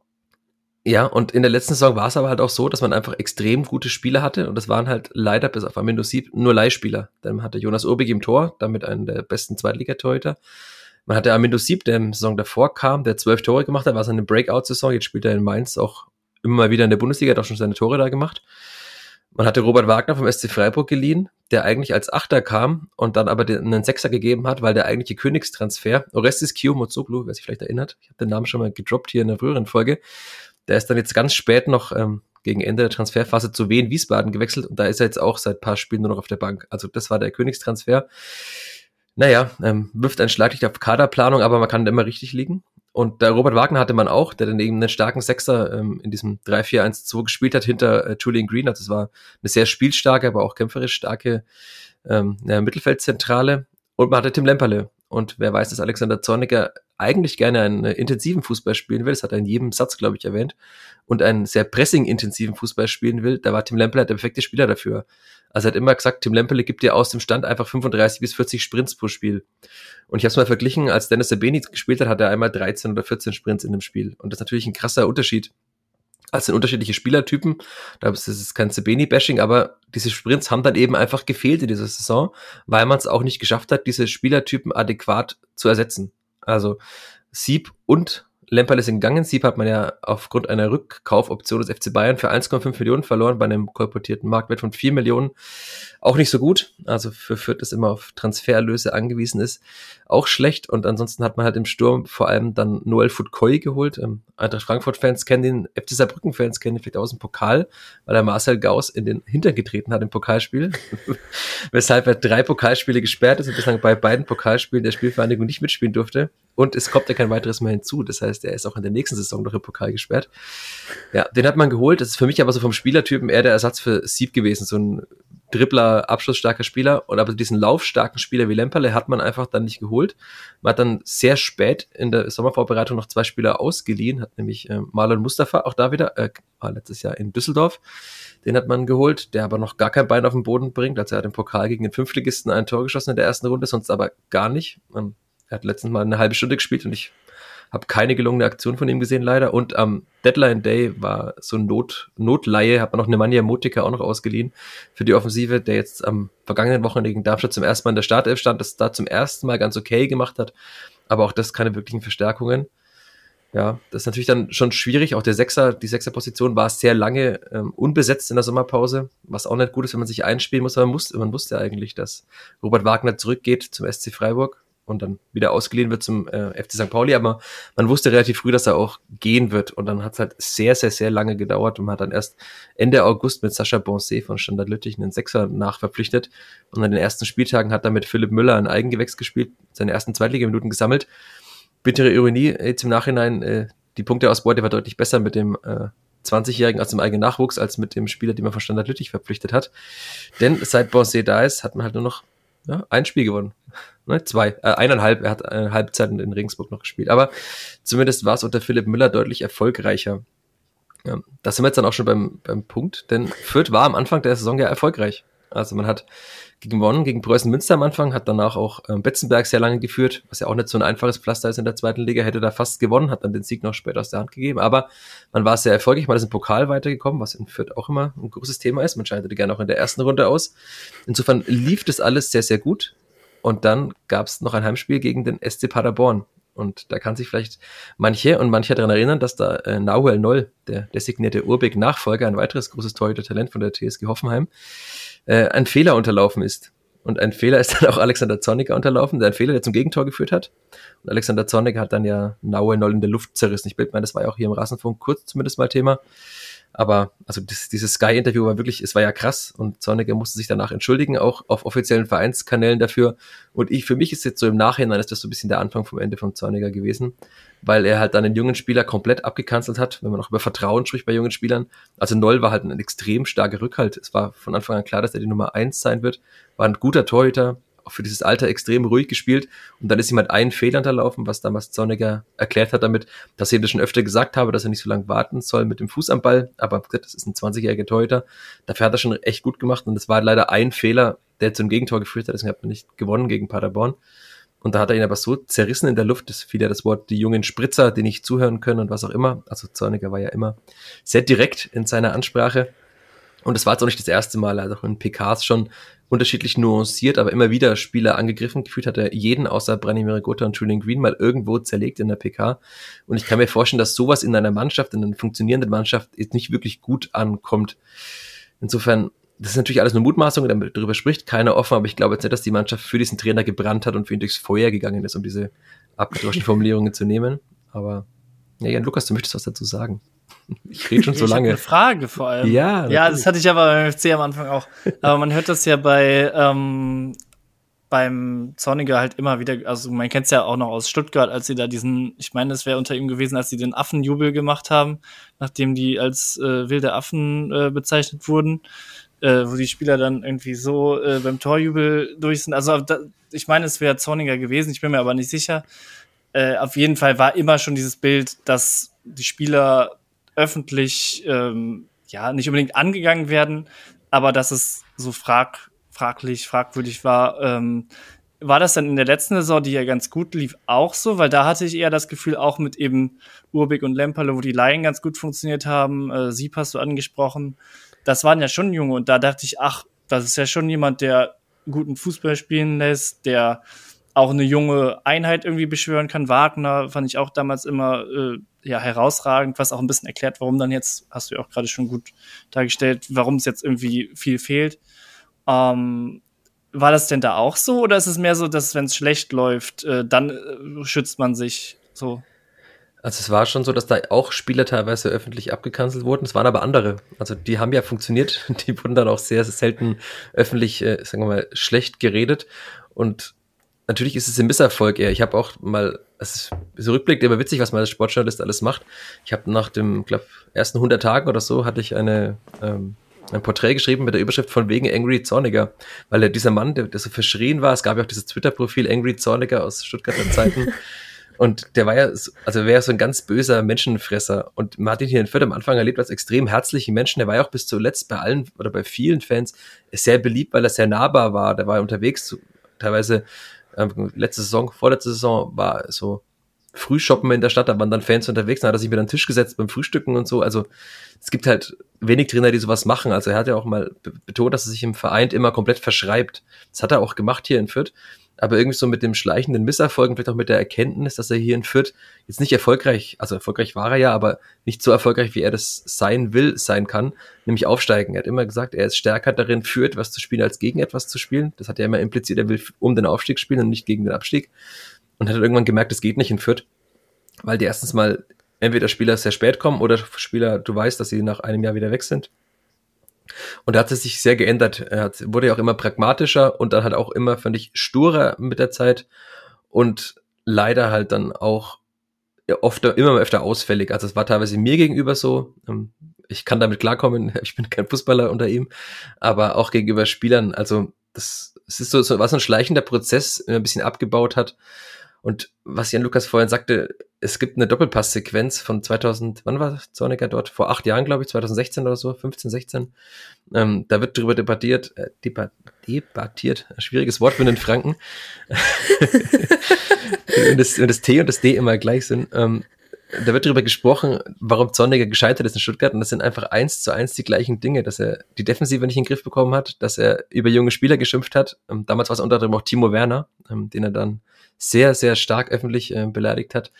ja, und in der letzten Saison war es aber halt auch so, dass man einfach extrem gute Spieler hatte. Und das waren halt leider bis auf Amindo Sieb nur Leihspieler. Dann hatte Jonas Urbig im Tor, damit einen der besten Zweitligatorhüter. Man hatte Amindo Sieb, der im Saison davor kam, der zwölf Tore gemacht hat, war seine Breakout-Saison. Jetzt spielt er in Mainz auch immer mal wieder in der Bundesliga, hat auch schon seine Tore da gemacht. Man hatte Robert Wagner vom S C Freiburg geliehen, der eigentlich als Achter kam und dann aber den, einen Sechser gegeben hat, weil der eigentliche Königstransfer, Orestis Kiyomotsoglou, wer sich vielleicht erinnert, ich habe den Namen schon mal gedroppt hier in der früheren Folge, der ist dann jetzt ganz spät noch ähm, gegen Ende der Transferphase zu Wien Wiesbaden gewechselt und da ist er jetzt auch seit ein paar Spielen nur noch auf der Bank. Also das war der Königstransfer. Naja, ähm, wirft ein Schlaglicht auf Kaderplanung, aber man kann immer richtig liegen. Und der Robert Wagner hatte man auch, der dann eben einen starken Sechser ähm, in diesem drei vier eins zwei gespielt hat hinter äh, Julian Green. Also es war eine sehr spielstarke, aber auch kämpferisch starke ähm, ja, Mittelfeldzentrale. Und man hatte Tim Lemperle. Und wer weiß, dass Alexander Zorniger eigentlich gerne einen äh, intensiven Fußball spielen will. Das hat er in jedem Satz, glaube ich, erwähnt. Und einen sehr pressing-intensiven Fußball spielen will. Da war Tim Lemperle der perfekte Spieler dafür. Also er hat immer gesagt, Tim Lemperle gibt dir aus dem Stand einfach fünfunddreißig bis vierzig Sprints pro Spiel. Und ich habe es mal verglichen, als Dennis Sabeni gespielt hat, hat er einmal dreizehn oder vierzehn Sprints in dem Spiel. Und das ist natürlich ein krasser Unterschied. Also sind unterschiedliche Spielertypen. Das ist kein Sabeni-Bashing, aber diese Sprints haben dann eben einfach gefehlt in dieser Saison, weil man es auch nicht geschafft hat, diese Spielertypen adäquat zu ersetzen. Also Sieb und Lemperle sind gegangen. Sieb hat man ja aufgrund einer Rückkaufoption des F C Bayern für eins Komma fünf Millionen verloren bei einem kolportierten Marktwert von vier Millionen. Auch nicht so gut. Also für Fürth, das immer auf Transfererlöse angewiesen ist, auch schlecht. Und ansonsten hat man halt im Sturm vor allem dann Noel Foucault geholt. Ähm, Eintracht Frankfurt-Fans kennen den, F C Saarbrücken-Fans kennen den vielleicht aus dem Pokal, weil er Marcel Gauss in den Hintern getreten hat im Pokalspiel. Weshalb er drei Pokalspiele gesperrt ist und bislang bei beiden Pokalspielen der Spielvereinigung nicht mitspielen durfte. Und es kommt ja kein weiteres mehr hinzu. Das heißt, er ist auch in der nächsten Saison noch im Pokal gesperrt. Ja, den hat man geholt. Das ist für mich aber so vom Spielertypen eher der Ersatz für Sieb gewesen. So ein Dribbler, abschlussstarker Spieler. Und aber diesen laufstarken Spieler wie Lemperle hat man einfach dann nicht geholt. Man hat dann sehr spät in der Sommervorbereitung noch zwei Spieler ausgeliehen. Hat nämlich äh, Marlon Mustafa auch da wieder, äh, war letztes Jahr in Düsseldorf. Den hat man geholt, der aber noch gar kein Bein auf den Boden bringt. Also er hat im Pokal gegen den Fünftligisten ein Tor geschossen in der ersten Runde, sonst aber gar nicht. Man Er hat letztens mal eine halbe Stunde gespielt und ich habe keine gelungene Aktion von ihm gesehen, leider. Und am ähm, Deadline Day war so ein Not, Notleihe, hat man noch Nemanja Motika auch noch ausgeliehen für die Offensive, der jetzt am vergangenen Wochenende gegen Darmstadt zum ersten Mal in der Startelf stand, das da zum ersten Mal ganz okay gemacht hat. Aber auch das keine wirklichen Verstärkungen. Ja, das ist natürlich dann schon schwierig. Auch der Sechser, die Sechserposition war sehr lange ähm, unbesetzt in der Sommerpause, was auch nicht gut ist, wenn man sich einspielen muss. Aber man, muss, man wusste eigentlich, dass Robert Wagner zurückgeht zum S C Freiburg. und dann wieder ausgeliehen wird zum äh, F C Sankt Pauli, aber man wusste relativ früh, dass er auch gehen wird und dann hat es halt sehr, sehr, sehr lange gedauert und man hat dann erst Ende August mit Sascha Bonset von Standard Lüttich einen Sechser nachverpflichtet und an den ersten Spieltagen hat er mit Philipp Müller ein Eigengewächs gespielt, seine ersten Zweitligaminuten gesammelt. Bittere Ironie, jetzt im Nachhinein, äh, die Punkteausbeute war deutlich besser mit dem äh, zwanzigjährigen aus dem eigenen Nachwuchs als mit dem Spieler, den man von Standard Lüttich verpflichtet hat. Denn seit Bonset da ist, hat man halt nur noch ja, ein Spiel gewonnen. Ne, zwei, äh, eineinhalb, er hat eine Halbzeit in Regensburg noch gespielt. Aber zumindest war es unter Philipp Müller deutlich erfolgreicher. Ja, da sind wir jetzt dann auch schon beim, beim Punkt, denn Fürth war am Anfang der Saison ja erfolgreich. Also man hat gewonnen gegen Preußen Münster am Anfang, hat danach auch ähm, Betzenberg sehr lange geführt, was ja auch nicht so ein einfaches Pflaster ist in der zweiten Liga, hätte da fast gewonnen, hat dann den Sieg noch später aus der Hand gegeben, aber man war sehr erfolgreich, man ist im Pokal weitergekommen, was in Fürth auch immer ein großes Thema ist, man scheidete gerne auch in der ersten Runde aus. Insofern lief das alles sehr, sehr gut und dann gab es noch ein Heimspiel gegen den S C Paderborn. Und da kann sich vielleicht manche und manche daran erinnern, dass da äh, Nahuel Noll, der designierte Urbeck-Nachfolger, ein weiteres großes Torhüter-Talent von der T S G Hoffenheim, äh, ein Fehler unterlaufen ist. Und ein Fehler ist dann auch Alexander Zorniger unterlaufen, der ein Fehler, der zum Gegentor geführt hat. Und Alexander Zorniger hat dann ja Nahuel Noll in der Luft zerrissen. Ich bilde mir, das war ja auch hier im Rasenfunk kurz zumindest mal Thema. Aber also das, dieses Sky-Interview war wirklich, es war ja krass und Zorniger musste sich danach entschuldigen, auch auf offiziellen Vereinskanälen dafür. Und ich, für mich ist jetzt so im Nachhinein, ist das so ein bisschen der Anfang vom Ende von Zorniger gewesen, weil er halt dann den jungen Spieler komplett abgekanzelt hat, wenn man auch über Vertrauen spricht bei jungen Spielern. Also Noll war halt ein extrem starker Rückhalt. Es war von Anfang an klar, dass er die Nummer eins sein wird, war ein guter Torhüter, auch für dieses Alter extrem ruhig gespielt und dann ist ihm halt ein Fehler unterlaufen, was damals Zorniger erklärt hat damit, dass ich ihm das schon öfter gesagt habe, dass er nicht so lange warten soll mit dem Fuß am Ball, aber das ist ein zwanzigjähriger Torhüter, dafür hat er schon echt gut gemacht und das war leider ein Fehler, der zum Gegentor geführt hat, deswegen hat man nicht gewonnen gegen Paderborn und da hat er ihn aber so zerrissen in der Luft, das fiel ja das Wort, die jungen Spritzer, die nicht zuhören können und was auch immer, also Zorniger war ja immer sehr direkt in seiner Ansprache. Und das war jetzt auch nicht das erste Mal, er hat auch in P Ks schon unterschiedlich nuanciert, aber immer wieder Spieler angegriffen. Gefühlt hat er jeden außer Branimir Gotha und Julian Green mal irgendwo zerlegt in der P K. Und ich kann mir vorstellen, dass sowas in einer Mannschaft, in einer funktionierenden Mannschaft, jetzt nicht wirklich gut ankommt. Insofern, das ist natürlich alles nur Mutmaßung, darüber spricht keiner offen, aber ich glaube jetzt nicht, dass die Mannschaft für diesen Trainer gebrannt hat und für ihn durchs Feuer gegangen ist, um diese abgedroschenen Formulierungen zu nehmen. Aber ja, Jan Lukas, du möchtest was dazu sagen. Ich rede schon so ich lange. Eine Frage vor allem. Ja, ja, das hatte ich aber beim F C am Anfang auch. Aber man hört das ja bei ähm, beim Zorniger halt immer wieder, also man kennt es ja auch noch aus Stuttgart, als sie da diesen, ich meine, es wäre unter ihm gewesen, als sie den Affenjubel gemacht haben, nachdem die als äh, wilde Affen äh, bezeichnet wurden, äh, wo die Spieler dann irgendwie so äh, beim Torjubel durch sind. Also da, ich meine, es wäre Zorniger gewesen, ich bin mir aber nicht sicher. Äh, auf jeden Fall war immer schon dieses Bild, dass die Spieler öffentlich ähm, ja nicht unbedingt angegangen werden, aber dass es so frag, fraglich, fragwürdig war. Ähm, war das dann in der letzten Saison, die ja ganz gut lief, auch so? Weil da hatte ich eher das Gefühl, auch mit eben Urbeck und Lemperle, wo die Laien ganz gut funktioniert haben, äh, Sieb hast du angesprochen, das waren ja schon Junge und da dachte ich, ach, das ist ja schon jemand, der guten Fußball spielen lässt, der auch eine junge Einheit irgendwie beschwören kann. Wagner fand ich auch damals immer äh, ja herausragend, was auch ein bisschen erklärt, warum dann jetzt, hast du ja auch gerade schon gut dargestellt, warum es jetzt irgendwie viel fehlt. Ähm, war das denn da auch so oder ist es mehr so, dass wenn es schlecht läuft, äh, dann äh, schützt man sich so? Also es war schon so, dass da auch Spieler teilweise öffentlich abgekanzelt wurden, es waren aber andere. Also die haben ja funktioniert, die wurden dann auch sehr, sehr selten öffentlich, äh, sagen wir mal, schlecht geredet und natürlich ist es ein Misserfolg eher. Ich habe auch mal, es ist so rückblickend immer witzig, was man als Sportjournalist alles macht. Ich habe nach dem, glaube ersten hundert Tagen oder so, hatte ich eine ähm, ein Porträt geschrieben mit der Überschrift von wegen Angry Zorniger, weil er dieser Mann, der, der so verschrien war, es gab ja auch dieses Twitter-Profil Angry Zorniger aus Stuttgarter Zeiten und der war ja, so, also wäre so ein ganz böser Menschenfresser und man hat ihn hier in Fürth am Anfang erlebt als extrem herzlichen Menschen, der war ja auch bis zuletzt bei allen oder bei vielen Fans sehr beliebt, weil er sehr nahbar war, der war unterwegs, so, teilweise letzte Saison, vorletzte Saison war so Frühshoppen in der Stadt, da waren dann Fans unterwegs, dann hat er sich mit an den Tisch gesetzt beim Frühstücken und so. Also es gibt halt wenig Trainer, die sowas machen. Also er hat ja auch mal betont, dass er sich im Verein immer komplett verschreibt. Das hat er auch gemacht hier in Fürth. Aber irgendwie so mit dem schleichenden Misserfolg und vielleicht auch mit der Erkenntnis, dass er hier in Fürth jetzt nicht erfolgreich, also erfolgreich war er ja, aber nicht so erfolgreich, wie er das sein will, sein kann, nämlich aufsteigen. Er hat immer gesagt, er ist stärker darin, für etwas zu spielen, als gegen etwas zu spielen. Das hat er immer impliziert, er will um den Aufstieg spielen und nicht gegen den Abstieg. Und hat irgendwann gemerkt, das geht nicht in Fürth, weil die erstens mal entweder Spieler sehr spät kommen oder Spieler, du weißt, dass sie nach einem Jahr wieder weg sind. Und da hat es sich sehr geändert. Er hat, wurde ja auch immer pragmatischer und dann halt auch immer, fand ich, sturer mit der Zeit und leider halt dann auch oft, immer öfter ausfällig. Also es war teilweise mir gegenüber so. Ich kann damit klarkommen, ich bin kein Fußballer unter ihm, aber auch gegenüber Spielern. Also das, es ist so, so was so ein schleichender Prozess, der ein bisschen abgebaut hat. Und was Jan Lukas vorhin sagte, es gibt eine Doppelpass-Sequenz von zweitausend, wann war Zorniger dort? Vor acht Jahren, glaube ich, zwanzig sechzehn oder so, fünfzehn, sechzehn. Ähm, da wird darüber debattiert, äh, debat, debattiert, ein schwieriges Wort für den Franken. wenn, das, wenn das T und das D immer gleich sind. Ähm, da wird darüber gesprochen, warum Zorniger gescheitert ist in Stuttgart. Und das sind einfach eins zu eins die gleichen Dinge, dass er die Defensive nicht in den Griff bekommen hat, dass er über junge Spieler geschimpft hat. Ähm, damals war es unter anderem auch Timo Werner, ähm, den er dann sehr, sehr stark öffentlich äh, beleidigt hat.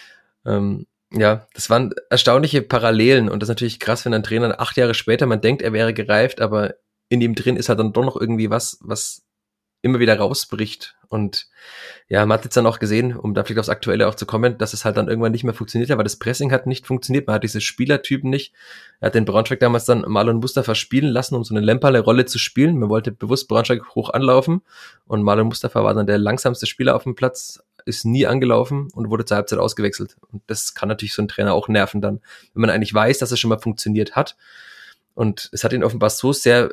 Ähm, ja, das waren erstaunliche Parallelen und das ist natürlich krass, wenn ein Trainer acht Jahre später, man denkt, er wäre gereift, aber in ihm drin ist halt dann doch noch irgendwie was, was immer wieder rausbricht. Und ja, man hat jetzt dann auch gesehen, um da vielleicht aufs Aktuelle auch zu kommen, dass es halt dann irgendwann nicht mehr funktioniert hat, weil das Pressing hat nicht funktioniert, man hat diese Spielertypen nicht. Er hat den Braunschweig damals dann Marlon Mustafa spielen lassen, um so eine Lemperle-Rolle zu spielen. Man wollte bewusst Braunschweig hoch anlaufen und Marlon Mustafa war dann der langsamste Spieler auf dem Platz, ist nie angelaufen und wurde zur Halbzeit ausgewechselt. Und das kann natürlich so ein Trainer auch nerven dann, wenn man eigentlich weiß, dass es schon mal funktioniert hat. Und es hat ihn offenbar so sehr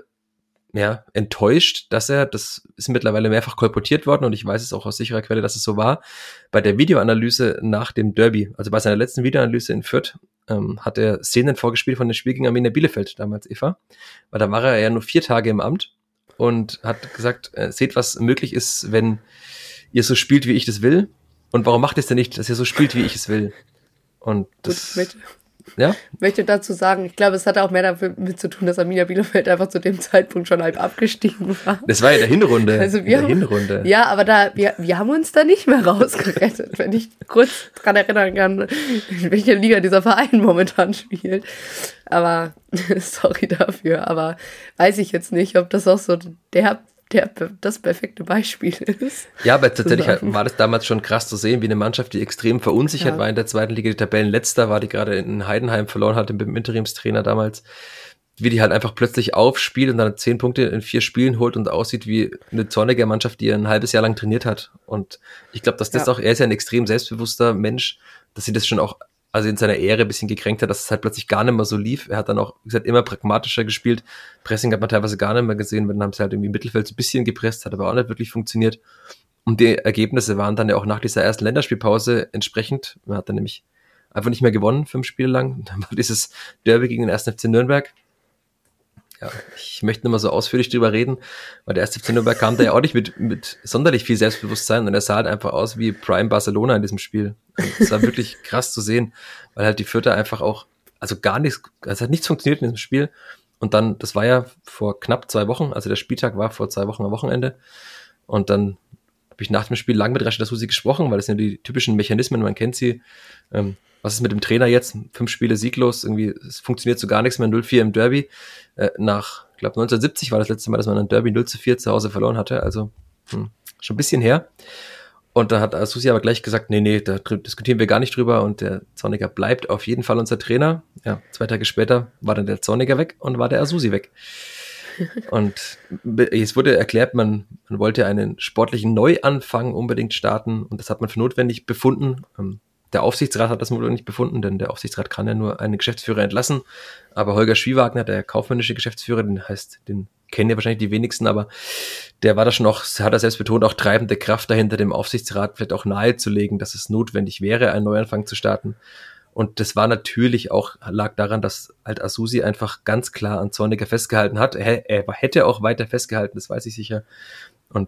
ja, enttäuscht, dass er, das ist mittlerweile mehrfach kolportiert worden und ich weiß es auch aus sicherer Quelle, dass es so war, bei der Videoanalyse nach dem Derby, also bei seiner letzten Videoanalyse in Fürth, ähm, hat er Szenen vorgespielt von dem Spiel gegen Arminia Bielefeld, damals Eva, weil da war er ja nur vier Tage im Amt und hat gesagt, äh, seht, was möglich ist, wenn ihr so spielt, wie ich das will und warum macht ihr es denn nicht, dass ihr so spielt, wie ich es will? Und das... Gut, Ja? Ich möchte dazu sagen, ich glaube, es hatte auch mehr damit zu tun, dass Arminia Bielefeld einfach zu dem Zeitpunkt schon halb abgestiegen war. Das war ja der Hinrunde. Also wir der haben, Hinrunde. Ja, aber da wir, wir haben uns da nicht mehr rausgerettet, wenn ich kurz dran erinnern kann, in welcher Liga dieser Verein momentan spielt. Aber sorry dafür, aber weiß ich jetzt nicht, ob das auch so der Der, das perfekte Beispiel ist. Ja, aber tatsächlich war das damals schon krass zu sehen, wie eine Mannschaft, die extrem verunsichert ja. war in der zweiten Liga, die Tabellenletzter war, die gerade in Heidenheim verloren hatte mit dem Interimstrainer damals, wie die halt einfach plötzlich aufspielt und dann zehn Punkte in vier Spielen holt und aussieht wie eine zornige Mannschaft, die ein halbes Jahr lang trainiert hat. Und ich glaube, dass das ja. auch, er ist ja ein extrem selbstbewusster Mensch, dass sie das schon auch also in seiner Ehre ein bisschen gekränkt hat, dass es halt plötzlich gar nicht mehr so lief. Er hat dann auch, wie gesagt, immer pragmatischer gespielt. Pressing hat man teilweise gar nicht mehr gesehen, weil dann haben sie halt irgendwie im Mittelfeld so ein bisschen gepresst, hat aber auch nicht wirklich funktioniert. Und die Ergebnisse waren dann ja auch nach dieser ersten Länderspielpause entsprechend. Man hat dann nämlich einfach nicht mehr gewonnen, fünf Spiele lang. Dann war dieses Derby gegen den ersten F C Nürnberg. Ja, ich möchte nicht mal so ausführlich drüber reden, weil der erste F C Nürnberg kam da ja auch nicht mit, mit sonderlich viel Selbstbewusstsein und er sah halt einfach aus wie Prime Barcelona in diesem Spiel. Es war wirklich krass zu sehen, weil halt die Fürther einfach auch, also gar nichts, es hat nichts funktioniert in diesem Spiel. Und dann, das war ja vor knapp zwei Wochen, also der Spieltag war vor zwei Wochen am Wochenende. Und dann habe ich nach dem Spiel lang mit Rashida Susi gesprochen, weil das sind die typischen Mechanismen, man kennt sie. Ähm, was ist mit dem Trainer jetzt? Fünf Spiele sieglos, irgendwie, es funktioniert so gar nichts mehr, null vier im Derby. Äh, nach, ich glaube neunzehnhundertsiebzig war das letzte Mal, dass man ein Derby null zu vier zu Hause verloren hatte, also hm, schon ein bisschen her. Und da hat Susi aber gleich gesagt, nee, nee, da diskutieren wir gar nicht drüber und der Zorniger bleibt auf jeden Fall unser Trainer. Ja, zwei Tage später war dann der Zorniger weg und war der Asusi weg. Und es wurde erklärt, man, man wollte einen sportlichen Neuanfang unbedingt starten und das hat man für notwendig befunden. Der Aufsichtsrat hat das notwendig befunden, denn der Aufsichtsrat kann ja nur einen Geschäftsführer entlassen. Aber Holger Schwiewagner, der kaufmännische Geschäftsführer, den heißt, den kennen ja wahrscheinlich die wenigsten, aber der war da schon auch, hat er selbst betont, auch treibende Kraft dahinter, dem Aufsichtsrat vielleicht auch nahezulegen, dass es notwendig wäre, einen Neuanfang zu starten. Und das war natürlich auch, lag daran, dass halt Asusi einfach ganz klar an Zorniger festgehalten hat. Er, er hätte auch weiter festgehalten, das weiß ich sicher. Und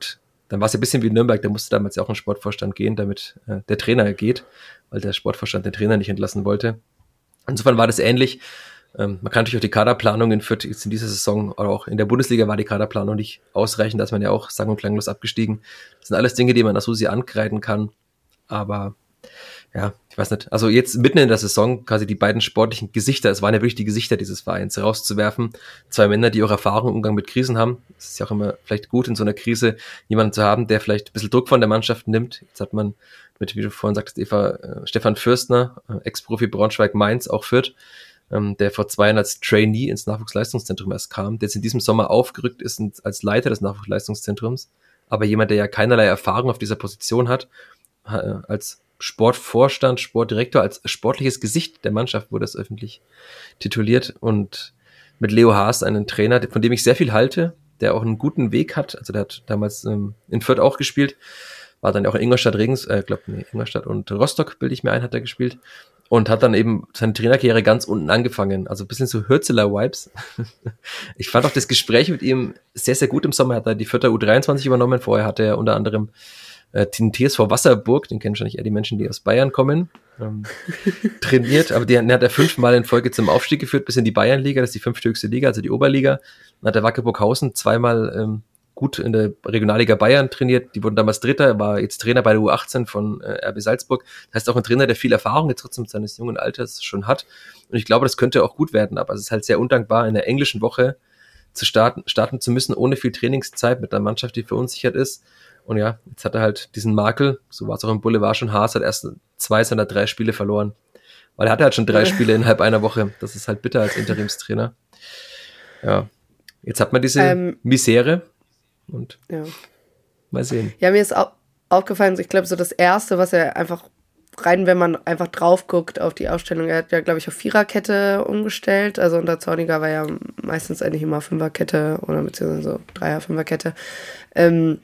dann war es ja ein bisschen wie Nürnberg, da musste damals ja auch ein Sportvorstand gehen, damit äh, der Trainer geht, weil der Sportvorstand den Trainer nicht entlassen wollte. Insofern war das ähnlich. Ähm, man kann natürlich auch die Kaderplanung in Fürth jetzt in dieser Saison, oder auch in der Bundesliga war die Kaderplanung nicht ausreichend, da ist man ja auch sang- und klanglos abgestiegen. Das sind alles Dinge, die man Asusi ankreiden kann, aber ja, ich weiß nicht, also jetzt mitten in der Saison quasi die beiden sportlichen Gesichter, es waren ja wirklich die Gesichter dieses Vereins, rauszuwerfen. Zwei Männer, die auch Erfahrung im Umgang mit Krisen haben. Es ist ja auch immer vielleicht gut, in so einer Krise jemanden zu haben, der vielleicht ein bisschen Druck von der Mannschaft nimmt. Jetzt hat man mit, wie du vorhin sagtest, Eva, äh, Stefan Fürstner, äh, Ex-Profi Braunschweig-Mainz, auch Fürth, ähm, der vor zwei Jahren als Trainee ins Nachwuchsleistungszentrum erst kam, der jetzt in diesem Sommer aufgerückt ist als Leiter des Nachwuchsleistungszentrums, aber jemand, der ja keinerlei Erfahrung auf dieser Position hat, äh, als Sportvorstand, Sportdirektor, als sportliches Gesicht der Mannschaft wurde es öffentlich tituliert und mit Leo Haas einen Trainer, von dem ich sehr viel halte, der auch einen guten Weg hat, also der hat damals ähm, in Fürth auch gespielt, war dann auch in Ingolstadt, Regens, äh, glaube nee, Ingolstadt und Rostock, bilde ich mir ein, hat er gespielt und hat dann eben seine Trainerkarriere ganz unten angefangen, also ein bisschen so Hürzeler-Vibes. Ich fand auch das Gespräch mit ihm sehr, sehr gut im Sommer, hat er die Fürther U dreiundzwanzig übernommen, vorher hatte er unter anderem den T S V Wasserburg, den kennen wahrscheinlich eher die Menschen, die aus Bayern kommen, ähm, trainiert, aber den, den hat er fünfmal in Folge zum Aufstieg geführt, bis in die Bayernliga, das ist die fünfthöchste Liga, also die Oberliga. Dann hat der Wacker Burghausen zweimal ähm, gut in der Regionalliga Bayern trainiert, die wurden damals Dritter, war jetzt Trainer bei der U achtzehn von äh, R B Salzburg, das heißt auch ein Trainer, der viel Erfahrung jetzt trotzdem seines jungen Alters schon hat und ich glaube, das könnte auch gut werden, aber es ist halt sehr undankbar, in der englischen Woche zu starten, starten zu müssen, ohne viel Trainingszeit mit einer Mannschaft, die verunsichert ist. Und ja, jetzt hat er halt diesen Makel, so war es auch im Boulevard schon, Haas hat erst zwei seiner drei Spiele verloren. Weil er hatte halt schon drei Spiele innerhalb einer Woche. Das ist halt bitter als Interimstrainer. Ja, jetzt hat man diese ähm, Misere und ja. Mal sehen. Ja, mir ist auch aufgefallen, ich glaube so das Erste, was er einfach rein, wenn man einfach drauf guckt auf die Ausstellung, er hat ja, glaube ich, auf Viererkette umgestellt, also unter Zorniger war ja meistens eigentlich immer Fünferkette oder beziehungsweise so Dreier-, Fünferkette. Ähm,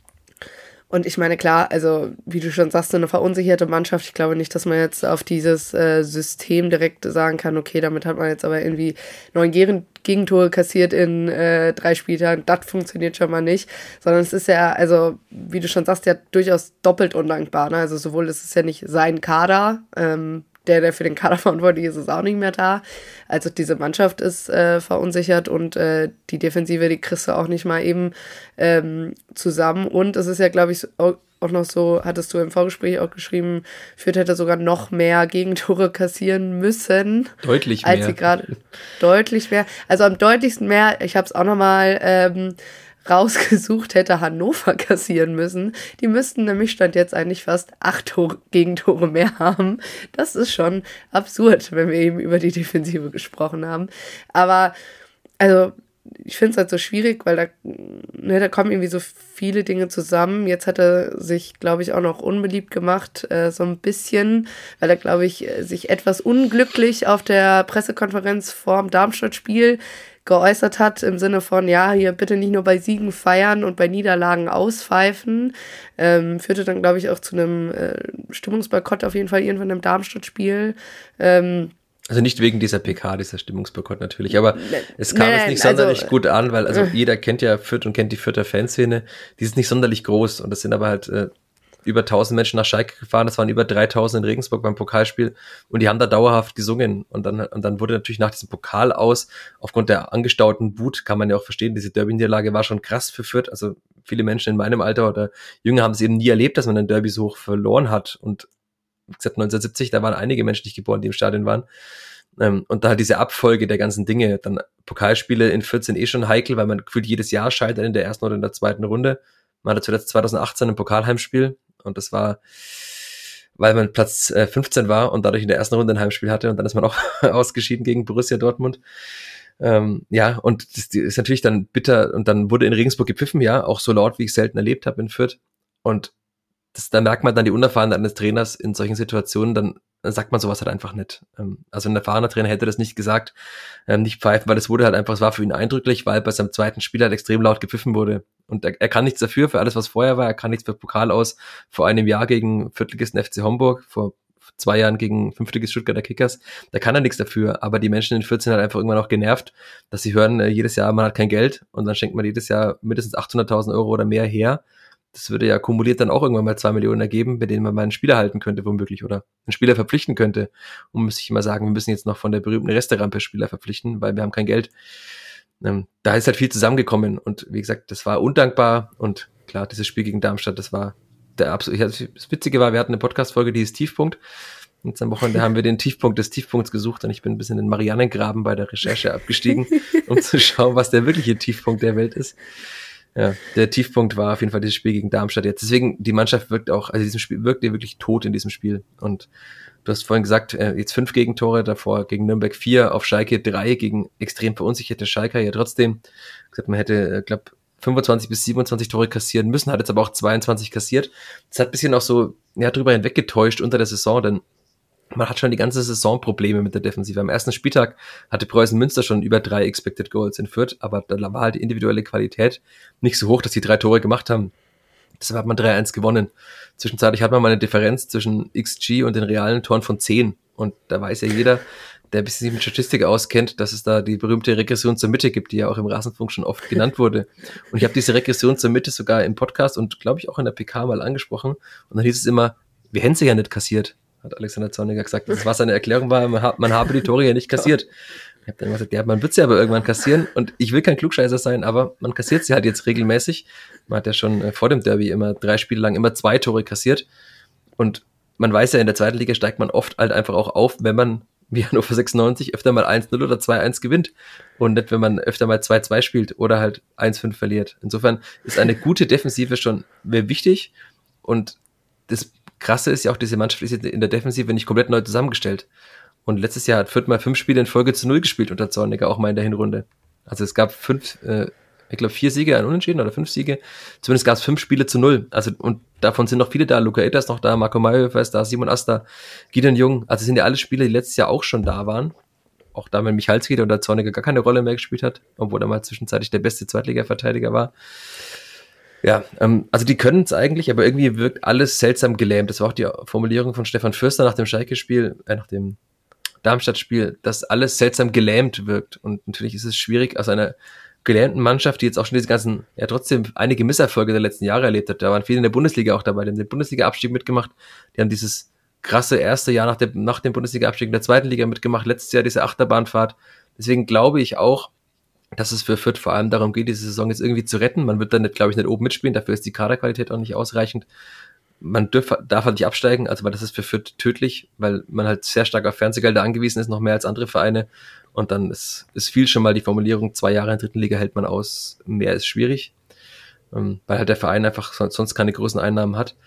Und ich meine, klar, also wie du schon sagst, eine verunsicherte Mannschaft, ich glaube nicht, dass man jetzt auf dieses äh, System direkt sagen kann, okay, damit hat man jetzt aber irgendwie neun Gegentore kassiert in äh, drei Spieltagen, das funktioniert schon mal nicht, sondern es ist ja, also wie du schon sagst, ja durchaus doppelt undankbar, ne? Also sowohl ist es ja nicht sein Kader, ähm, der, der für den Kader verantwortlich ist, ist auch nicht mehr da. Also diese Mannschaft ist äh, verunsichert und äh, die Defensive, die kriegst du auch nicht mal eben ähm, zusammen. Und es ist ja, glaube ich, auch noch so, hattest du im Vorgespräch auch geschrieben, Fürth hätte sogar noch mehr Gegentore kassieren müssen. Deutlich mehr. Als sie gerade deutlich mehr. Also am deutlichsten mehr, ich habe es auch nochmal ähm, rausgesucht, hätte Hannover kassieren müssen. Die müssten nämlich Stand jetzt eigentlich fast acht Tore, Gegentore mehr haben. Das ist schon absurd, wenn wir eben über die Defensive gesprochen haben. Aber, also, ich finde es halt so schwierig, weil da, ne, da kommen irgendwie so viele Dinge zusammen. Jetzt hat er sich, glaube ich, auch noch unbeliebt gemacht, äh, so ein bisschen, weil er, glaube ich, sich etwas unglücklich auf der Pressekonferenz vorm Darmstadt-Spiel geäußert hat, im Sinne von, ja, hier bitte nicht nur bei Siegen feiern und bei Niederlagen auspfeifen. Ähm, führte dann, glaube ich, auch zu einem äh, Stimmungsboykott auf jeden Fall irgendwann im Darmstadt-Spiel. Ähm, Also nicht wegen dieser P K, dieser Stimmungsboykott natürlich, aber es kam nein, jetzt nicht sonderlich also, gut an, weil also äh. jeder kennt ja Fürth und kennt die Fürther Fanszene, die ist nicht sonderlich groß und das sind aber halt äh, über tausend Menschen nach Schalke gefahren, das waren über dreitausend in Regensburg beim Pokalspiel und die haben da dauerhaft gesungen und dann und dann wurde natürlich nach diesem Pokal aus, aufgrund der angestauten Wut, kann man ja auch verstehen, diese Derby-Niederlage war schon krass für Fürth, also viele Menschen in meinem Alter oder jünger haben es eben nie erlebt, dass man ein Derby so hoch verloren hat und wie gesagt, neunzehnhundertsiebzig, da waren einige Menschen nicht geboren, die im Stadion waren. Ähm, und da halt diese Abfolge der ganzen Dinge, dann Pokalspiele in vierzehn eh schon heikel, weil man gefühlt jedes Jahr scheitert in der ersten oder in der zweiten Runde. Man hatte zuletzt zweitausendachtzehn ein Pokalheimspiel und das war, weil man Platz äh, fünfzehn war und dadurch in der ersten Runde ein Heimspiel hatte und dann ist man auch ausgeschieden gegen Borussia Dortmund. Ähm, ja, und das ist natürlich dann bitter und dann wurde in Regensburg gepfiffen, ja, auch so laut, wie ich selten erlebt habe in Fürth und das, da merkt man dann die Unerfahrenheit eines Trainers in solchen Situationen, dann sagt man sowas halt einfach nicht. Also ein erfahrener Trainer hätte das nicht gesagt, nicht pfeifen, weil es wurde halt einfach, es war für ihn eindrücklich, weil bei seinem zweiten Spiel halt extrem laut gepfiffen wurde. Und er, er kann nichts dafür, für alles, was vorher war, er kann nichts für Pokal aus, vor einem Jahr gegen Viertligisten F C Homburg, vor zwei Jahren gegen Fünftligist Stuttgarter Kickers, da kann er nichts dafür, aber die Menschen in vierzehn halt einfach irgendwann auch genervt, dass sie hören, jedes Jahr, man hat kein Geld und dann schenkt man jedes Jahr mindestens achthunderttausend Euro oder mehr her, das würde ja kumuliert dann auch irgendwann mal zwei Millionen ergeben, bei denen man mal einen Spieler halten könnte, womöglich, oder einen Spieler verpflichten könnte. Und muss ich immer sagen, wir müssen jetzt noch von der berühmten Resterampe Spieler verpflichten, weil wir haben kein Geld. Ähm, da ist halt viel zusammengekommen und wie gesagt, das war undankbar und klar, dieses Spiel gegen Darmstadt, das war der absolute, das Witzige war, wir hatten eine Podcast-Folge, die ist Tiefpunkt. Jetzt am Wochenende haben wir den Tiefpunkt des Tiefpunkts gesucht und ich bin ein bisschen in den Marianengraben bei der Recherche abgestiegen, um zu schauen, was der wirkliche Tiefpunkt der Welt ist. Ja, der Tiefpunkt war auf jeden Fall dieses Spiel gegen Darmstadt jetzt. Deswegen, die Mannschaft wirkt auch, also diesem Spiel wirkt ihr wirklich tot in diesem Spiel. Und du hast vorhin gesagt, jetzt fünf Gegentore, davor gegen Nürnberg vier, auf Schalke drei, gegen extrem verunsicherte Schalker. Ja, trotzdem, gesagt, man hätte, ich glaube, fünfundzwanzig bis siebenundzwanzig Tore kassieren müssen, hat jetzt aber auch zweiundzwanzig kassiert. Das hat ein bisschen auch so, ja, drüber hinweggetäuscht unter der Saison, denn man hat schon die ganze Saison Probleme mit der Defensive. Am ersten Spieltag hatte Preußen Münster schon über drei Expected Goals in Fürth, aber da war halt die individuelle Qualität nicht so hoch, dass die drei Tore gemacht haben. Deshalb hat man drei eins gewonnen. Zwischenzeitlich hat man mal eine Differenz zwischen X G und den realen Toren von zehn. Und da weiß ja jeder, der ein bisschen sich mit Statistik auskennt, dass es da die berühmte Regression zur Mitte gibt, die ja auch im Rasenfunk schon oft genannt wurde. Und ich habe diese Regression zur Mitte sogar im Podcast und glaube ich auch in der P K mal angesprochen. Und dann hieß es immer, wir hätten sie ja nicht kassiert, hat Alexander Zorniger gesagt. Das war seine Erklärung, war, man, ha- man habe die Tore ja nicht kassiert. Ich habe dann gesagt, ja, man wird sie aber irgendwann kassieren und ich will kein Klugscheißer sein, aber man kassiert sie halt jetzt regelmäßig. Man hat ja schon äh, vor dem Derby immer drei Spiele lang immer zwei Tore kassiert und man weiß ja, in der zweiten Liga steigt man oft halt einfach auch auf, wenn man wie Hannover sechsundneunzig öfter mal eins null oder zwei eins gewinnt und nicht, wenn man öfter mal zwei zwei spielt oder halt eins fünf verliert. Insofern ist eine gute Defensive schon wichtig und das Krasse ist ja auch, diese Mannschaft ist jetzt in der Defensive nicht komplett neu zusammengestellt. Und letztes Jahr hat Fürth mal fünf Spiele in Folge zu null gespielt unter Zorniger, auch mal in der Hinrunde. Also es gab fünf, äh, ich glaube vier Siege, ein Unentschieden oder fünf Siege. Zumindest gab es fünf Spiele zu null. Also und davon sind noch viele da. Luca Itter ist noch da, Marco Mayhofer ist da, Simon Asta, Gideon Jung. Also sind ja alle Spieler, die letztes Jahr auch schon da waren. Auch da, wenn Michalski unter Zorniger gar keine Rolle mehr gespielt hat, obwohl er mal zwischenzeitlich der beste Zweitliga-Verteidiger war. Ja, ähm, also die können es eigentlich, aber irgendwie wirkt alles seltsam gelähmt. Das war auch die Formulierung von Stefan Fürster nach dem Schalke-Spiel, äh, nach dem Darmstadt-Spiel, dass alles seltsam gelähmt wirkt. Und natürlich ist es schwierig, aus einer gelähmten Mannschaft, die jetzt auch schon diese ganzen, ja trotzdem einige Misserfolge der letzten Jahre erlebt hat. Da waren viele in der Bundesliga auch dabei, die haben den Bundesliga-Abstieg mitgemacht. Die haben dieses krasse erste Jahr nach, der, nach dem Bundesliga-Abstieg in der zweiten Liga mitgemacht, letztes Jahr diese Achterbahnfahrt. Deswegen glaube ich auch, dass es für Fürth vor allem darum geht, diese Saison jetzt irgendwie zu retten. Man wird dann, nicht, glaube ich, nicht oben mitspielen, dafür ist die Kaderqualität auch nicht ausreichend. Man dürf, darf halt nicht absteigen, also weil das ist für Fürth tödlich, weil man halt sehr stark auf Fernsehgelder angewiesen ist, noch mehr als andere Vereine. Und dann ist, ist viel schon mal die Formulierung, zwei Jahre in der dritten Liga hält man aus, mehr ist schwierig, weil halt der Verein einfach sonst keine großen Einnahmen hat.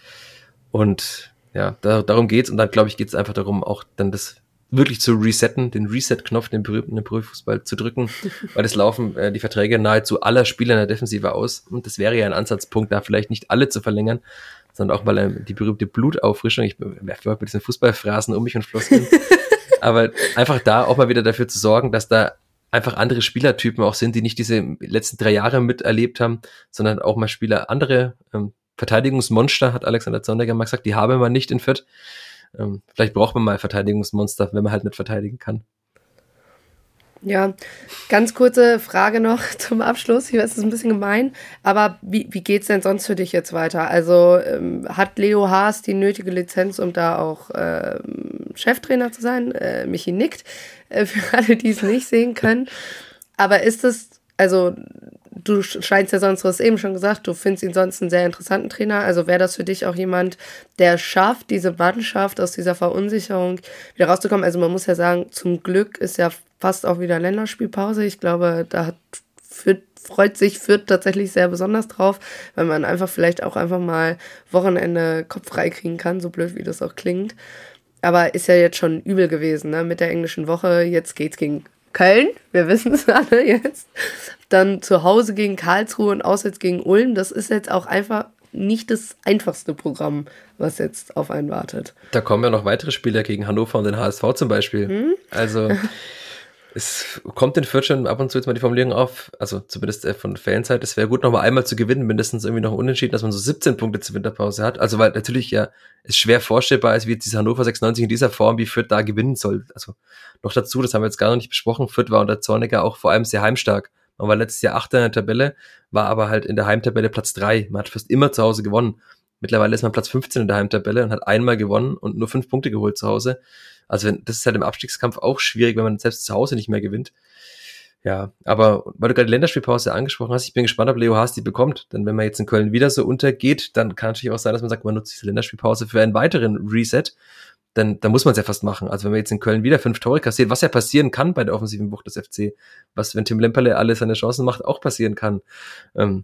Und ja, da, darum geht's. Und dann, glaube ich, geht's einfach darum, auch dann das wirklich zu resetten, den Reset-Knopf, den berühmten im Profifußball zu drücken, weil es laufen äh, die Verträge nahezu aller Spieler in der Defensive aus. Und das wäre ja ein Ansatzpunkt, da vielleicht nicht alle zu verlängern, sondern auch mal äh, die berühmte Blutauffrischung. Ich werfe heute mit diesen Fußballphrasen um mich und Floskeln. Aber einfach da auch mal wieder dafür zu sorgen, dass da einfach andere Spielertypen auch sind, die nicht diese letzten drei Jahre miterlebt haben, sondern auch mal Spieler, andere ähm, Verteidigungsmonster, hat Alexander Zorniger mal gesagt, die habe man nicht in Fürth. Ähm, vielleicht braucht man mal Verteidigungsmonster, wenn man halt nicht verteidigen kann. Ja, ganz kurze Frage noch zum Abschluss. Hier ist es ein bisschen gemein, aber wie, wie geht's denn sonst für dich jetzt weiter? Also ähm, hat Leo Haas die nötige Lizenz, um da auch ähm, Cheftrainer zu sein? Äh, Michi nickt, äh, für alle, die es nicht sehen können. Aber ist es, also du scheinst ja sonst, du hast eben schon gesagt, du findest ihn sonst einen sehr interessanten Trainer. Also wäre das für dich auch jemand, der schafft, diese Mannschaft aus dieser Verunsicherung wieder rauszukommen? Also man muss ja sagen, zum Glück ist ja fast auch wieder Länderspielpause. Ich glaube, da hat Fürth, freut sich Fürth tatsächlich sehr besonders drauf, weil man einfach vielleicht auch einfach mal Wochenende Kopf frei kriegen kann, so blöd wie das auch klingt. Aber ist ja jetzt schon übel gewesen, ne? Mit der englischen Woche. Jetzt geht's gegen Köln, wir wissen es alle jetzt. Dann zu Hause gegen Karlsruhe und auswärts gegen Ulm. Das ist jetzt auch einfach nicht das einfachste Programm, was jetzt auf einen wartet. Da kommen ja noch weitere Spieler gegen Hannover und den H S V zum Beispiel. Hm? Also es kommt in Fürth schon ab und zu jetzt mal die Formulierung auf, also zumindest von Fanseite, es wäre gut, noch mal einmal zu gewinnen, mindestens irgendwie noch unentschieden, dass man so siebzehn Punkte zur Winterpause hat. Also weil natürlich ja es schwer vorstellbar ist, wie jetzt dieser Hannover sechsundneunzig in dieser Form, wie Fürth da gewinnen soll. Also noch dazu, das haben wir jetzt gar noch nicht besprochen, Fürth war unter Zorniger auch vor allem sehr heimstark. Man war letztes Jahr Achter in der Tabelle, war aber halt in der Heimtabelle Platz drei. Man hat fast immer zu Hause gewonnen. Mittlerweile ist man Platz fünfzehn in der Heimtabelle und hat einmal gewonnen und nur fünf Punkte geholt zu Hause. Also wenn, das ist halt im Abstiegskampf auch schwierig, wenn man selbst zu Hause nicht mehr gewinnt. Ja, aber weil du gerade die Länderspielpause angesprochen hast, ich bin gespannt, ob Leo Haas die bekommt. Denn wenn man jetzt in Köln wieder so untergeht, dann kann natürlich auch sein, dass man sagt, man nutzt diese Länderspielpause für einen weiteren Reset. Denn da muss man es ja fast machen. Also wenn man jetzt in Köln wieder fünf Tore kassiert, was ja passieren kann bei der offensiven Wucht des F C, was, wenn Tim Lemperle alle seine Chancen macht, auch passieren kann. Ähm,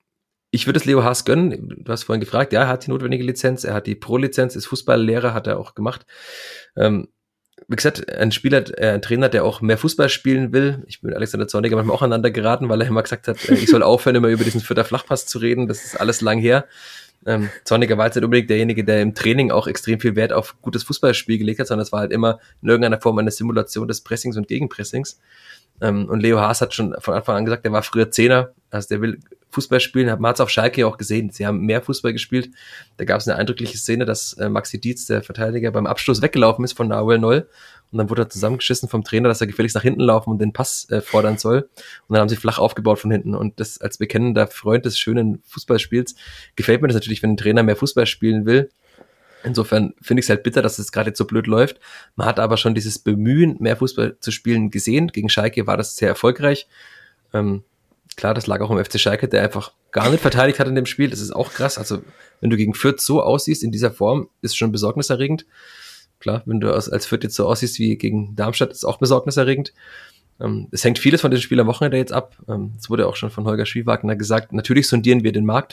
ich würde es Leo Haas gönnen. Du hast vorhin gefragt, ja, er hat die notwendige Lizenz, er hat die Pro-Lizenz, ist Fußballlehrer, hat er auch gemacht. Ähm, Wie gesagt, ein Spieler, äh, ein Trainer, der auch mehr Fußball spielen will. Ich bin mit Alexander Zorniger manchmal auch aneinander geraten, weil er immer gesagt hat, äh, ich soll aufhören, immer über diesen Vierter Flachpass zu reden. Das ist alles lang her. Ähm, Zorniger war jetzt nicht unbedingt derjenige, der im Training auch extrem viel Wert auf gutes Fußballspiel gelegt hat, sondern es war halt immer in irgendeiner Form eine Simulation des Pressings und Gegenpressings. Ähm, und Leo Haas hat schon von Anfang an gesagt, er war früher Zehner, also der will Fußball spielen. Man hat es auf Schalke auch gesehen. Sie haben mehr Fußball gespielt. Da gab es eine eindrückliche Szene, dass äh, Maxi Dietz, der Verteidiger, beim Abschluss weggelaufen ist von Nahuel Noll. Und dann wurde er zusammengeschissen vom Trainer, dass er gefälligst nach hinten laufen und den Pass äh, fordern soll. Und dann haben sie flach aufgebaut von hinten. Und das als bekennender Freund des schönen Fußballspiels gefällt mir das natürlich, wenn ein Trainer mehr Fußball spielen will. Insofern finde ich es halt bitter, dass es gerade jetzt so blöd läuft. Man hat aber schon dieses Bemühen, mehr Fußball zu spielen, gesehen. Gegen Schalke war das sehr erfolgreich. Ähm, klar, das lag auch im F C Schalke, der einfach gar nicht verteidigt hat in dem Spiel. Das ist auch krass. Also wenn du gegen Fürth so aussiehst in dieser Form, ist schon besorgniserregend. Klar, wenn du als, als Fürth jetzt so aussiehst wie gegen Darmstadt, ist auch besorgniserregend. Ähm, es hängt vieles von dem Spiel am Wochenende jetzt ab. Ähm, es wurde auch schon von Holger Schwiewagner gesagt, natürlich sondieren wir den Markt.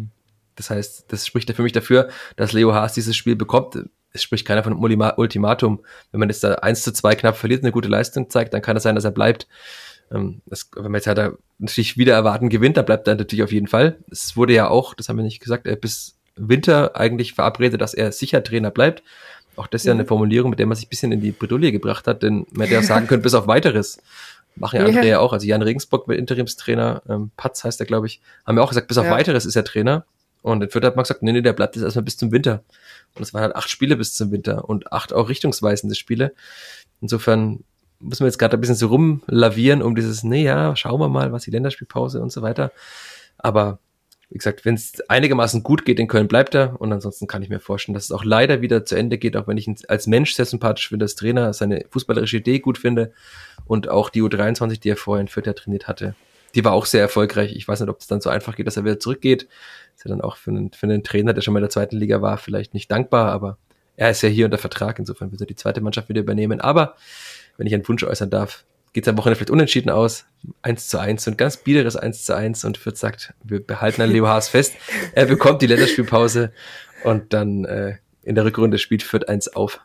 Das heißt, das spricht ja für mich dafür, dass Leo Haas dieses Spiel bekommt. Es spricht keiner von einem Ultimatum. Wenn man jetzt da eins zu zwei knapp verliert, eine gute Leistung zeigt, dann kann es sein, dass er bleibt. Ähm, das, wenn man jetzt halt da natürlich wieder erwarten gewinnt, dann bleibt er natürlich auf jeden Fall. Es wurde ja auch, das haben wir nicht gesagt, bis Winter eigentlich verabredet, dass er sicher Trainer bleibt. Auch das ist ja eine Formulierung, mit der man sich ein bisschen in die Bredouille gebracht hat, denn man hätte ja sagen können, bis auf Weiteres. Machen ja andere ja auch. Also Jan Regensburg wird Interimstrainer, ähm, Patz heißt er, glaube ich, haben ja auch gesagt, bis auf ja. Weiteres ist er Trainer. Und in Fürth hat man gesagt, nee, nee, der bleibt jetzt erstmal bis zum Winter. Und es waren halt acht Spiele bis zum Winter und acht auch richtungsweisende Spiele. Insofern müssen wir jetzt gerade ein bisschen so rumlavieren um dieses, nee, ja, schauen wir mal, was die Länderspielpause und so weiter. Aber wie gesagt, wenn es einigermaßen gut geht in Köln, bleibt er. Und ansonsten kann ich mir vorstellen, dass es auch leider wieder zu Ende geht, auch wenn ich ihn als Mensch sehr sympathisch finde, als Trainer, seine fußballerische Idee gut finde und auch die U dreiundzwanzig, die er vorher in Fürth ja trainiert hatte, die war auch sehr erfolgreich. Ich weiß nicht, ob es dann so einfach geht, dass er wieder zurückgeht. Ist ja dann auch für einen, für einen Trainer, der schon mal in der zweiten Liga war, vielleicht nicht dankbar, aber er ist ja hier unter Vertrag, insofern wird er die zweite Mannschaft wieder übernehmen. Aber wenn ich einen Wunsch äußern darf, geht es am Wochenende vielleicht unentschieden aus. eins zu eins, so ein ganz biederes eins zu eins und Fürth sagt, wir behalten an Leo Haas fest. Er bekommt die Länderspielpause und dann äh, in der Rückrunde spielt Fürth eins auf.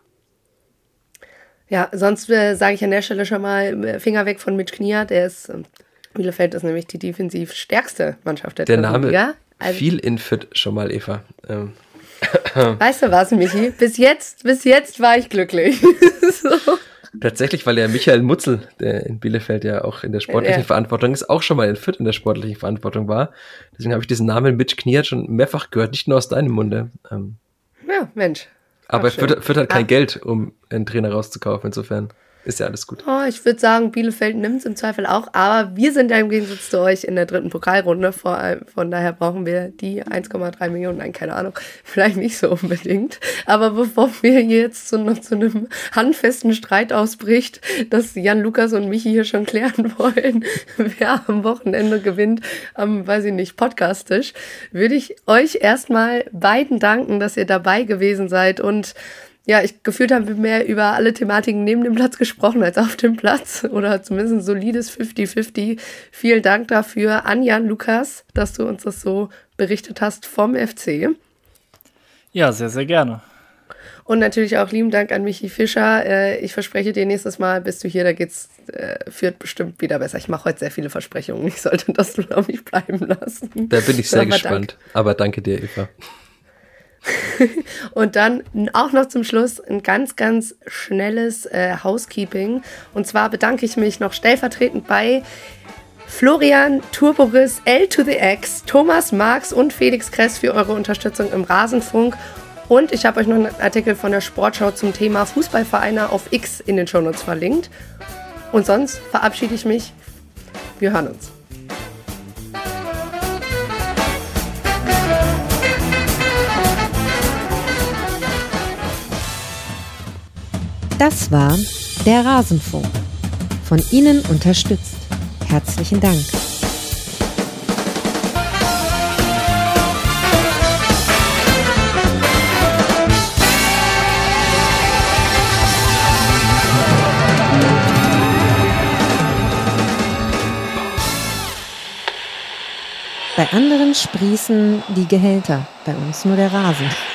Ja, sonst äh, sage ich an der Stelle schon mal Finger weg von Mitch Knier, der ist, äh, Bielefeld ist nämlich die defensiv stärkste Mannschaft der, der Name Liga. Also, viel in Fürth schon mal, Eva. Ähm. Weißt du was, Michi? Bis jetzt, bis jetzt war ich glücklich. So. Tatsächlich, weil ja Michael Mutzel, der in Bielefeld ja auch in der sportlichen ja. Verantwortung ist, auch schon mal in Fürth in der sportlichen Verantwortung war. Deswegen habe ich diesen Namen Mitch Knier schon mehrfach gehört, nicht nur aus deinem Munde. Ähm, ja, Mensch. Aber Fürth, Fürth hat kein ah. Geld, um einen Trainer rauszukaufen, insofern ist ja alles gut. Oh, ich würde sagen, Bielefeld nimmt es im Zweifel auch, aber wir sind ja im Gegensatz zu euch in der dritten Pokalrunde, vor allem, von daher brauchen wir die eins Komma drei Millionen, nein, keine Ahnung, vielleicht nicht so unbedingt, aber bevor wir jetzt zu, noch zu einem handfesten Streit ausbricht, dass Jan Lukas und Michi hier schon klären wollen, wer am Wochenende gewinnt, am, weiß ich nicht, podcastisch, würde ich euch erstmal beiden danken, dass ihr dabei gewesen seid und ja, ich gefühlt haben wir mehr über alle Thematiken neben dem Platz gesprochen als auf dem Platz oder zumindest ein solides fünfzig fünfzig. Vielen Dank dafür an Jan Lukas, dass du uns das so berichtet hast vom F C. Ja, sehr, sehr gerne. Und natürlich auch lieben Dank an Michi Fischer. Ich verspreche dir, nächstes Mal bist du hier, da geht's Fürth bestimmt wieder besser. Ich mache heute sehr viele Versprechungen. Ich sollte das, glaube ich, bleiben lassen. Da bin ich sehr Aber gespannt. Dank. Aber danke dir, Eva. Und dann auch noch zum Schluss ein ganz, ganz schnelles äh, Housekeeping. Und zwar bedanke ich mich noch stellvertretend bei Florian, Turboris, L to the X, Thomas Marx und Felix Kress für eure Unterstützung im Rasenfunk. Und ich habe euch noch einen Artikel von der Sportschau zum Thema Fußballvereine auf X in den Shownotes verlinkt. Und sonst verabschiede ich mich Wir hören uns. Das war der Rasenfunk. Von Ihnen unterstützt. Herzlichen Dank. Bei anderen sprießen die Gehälter, bei uns nur der Rasen.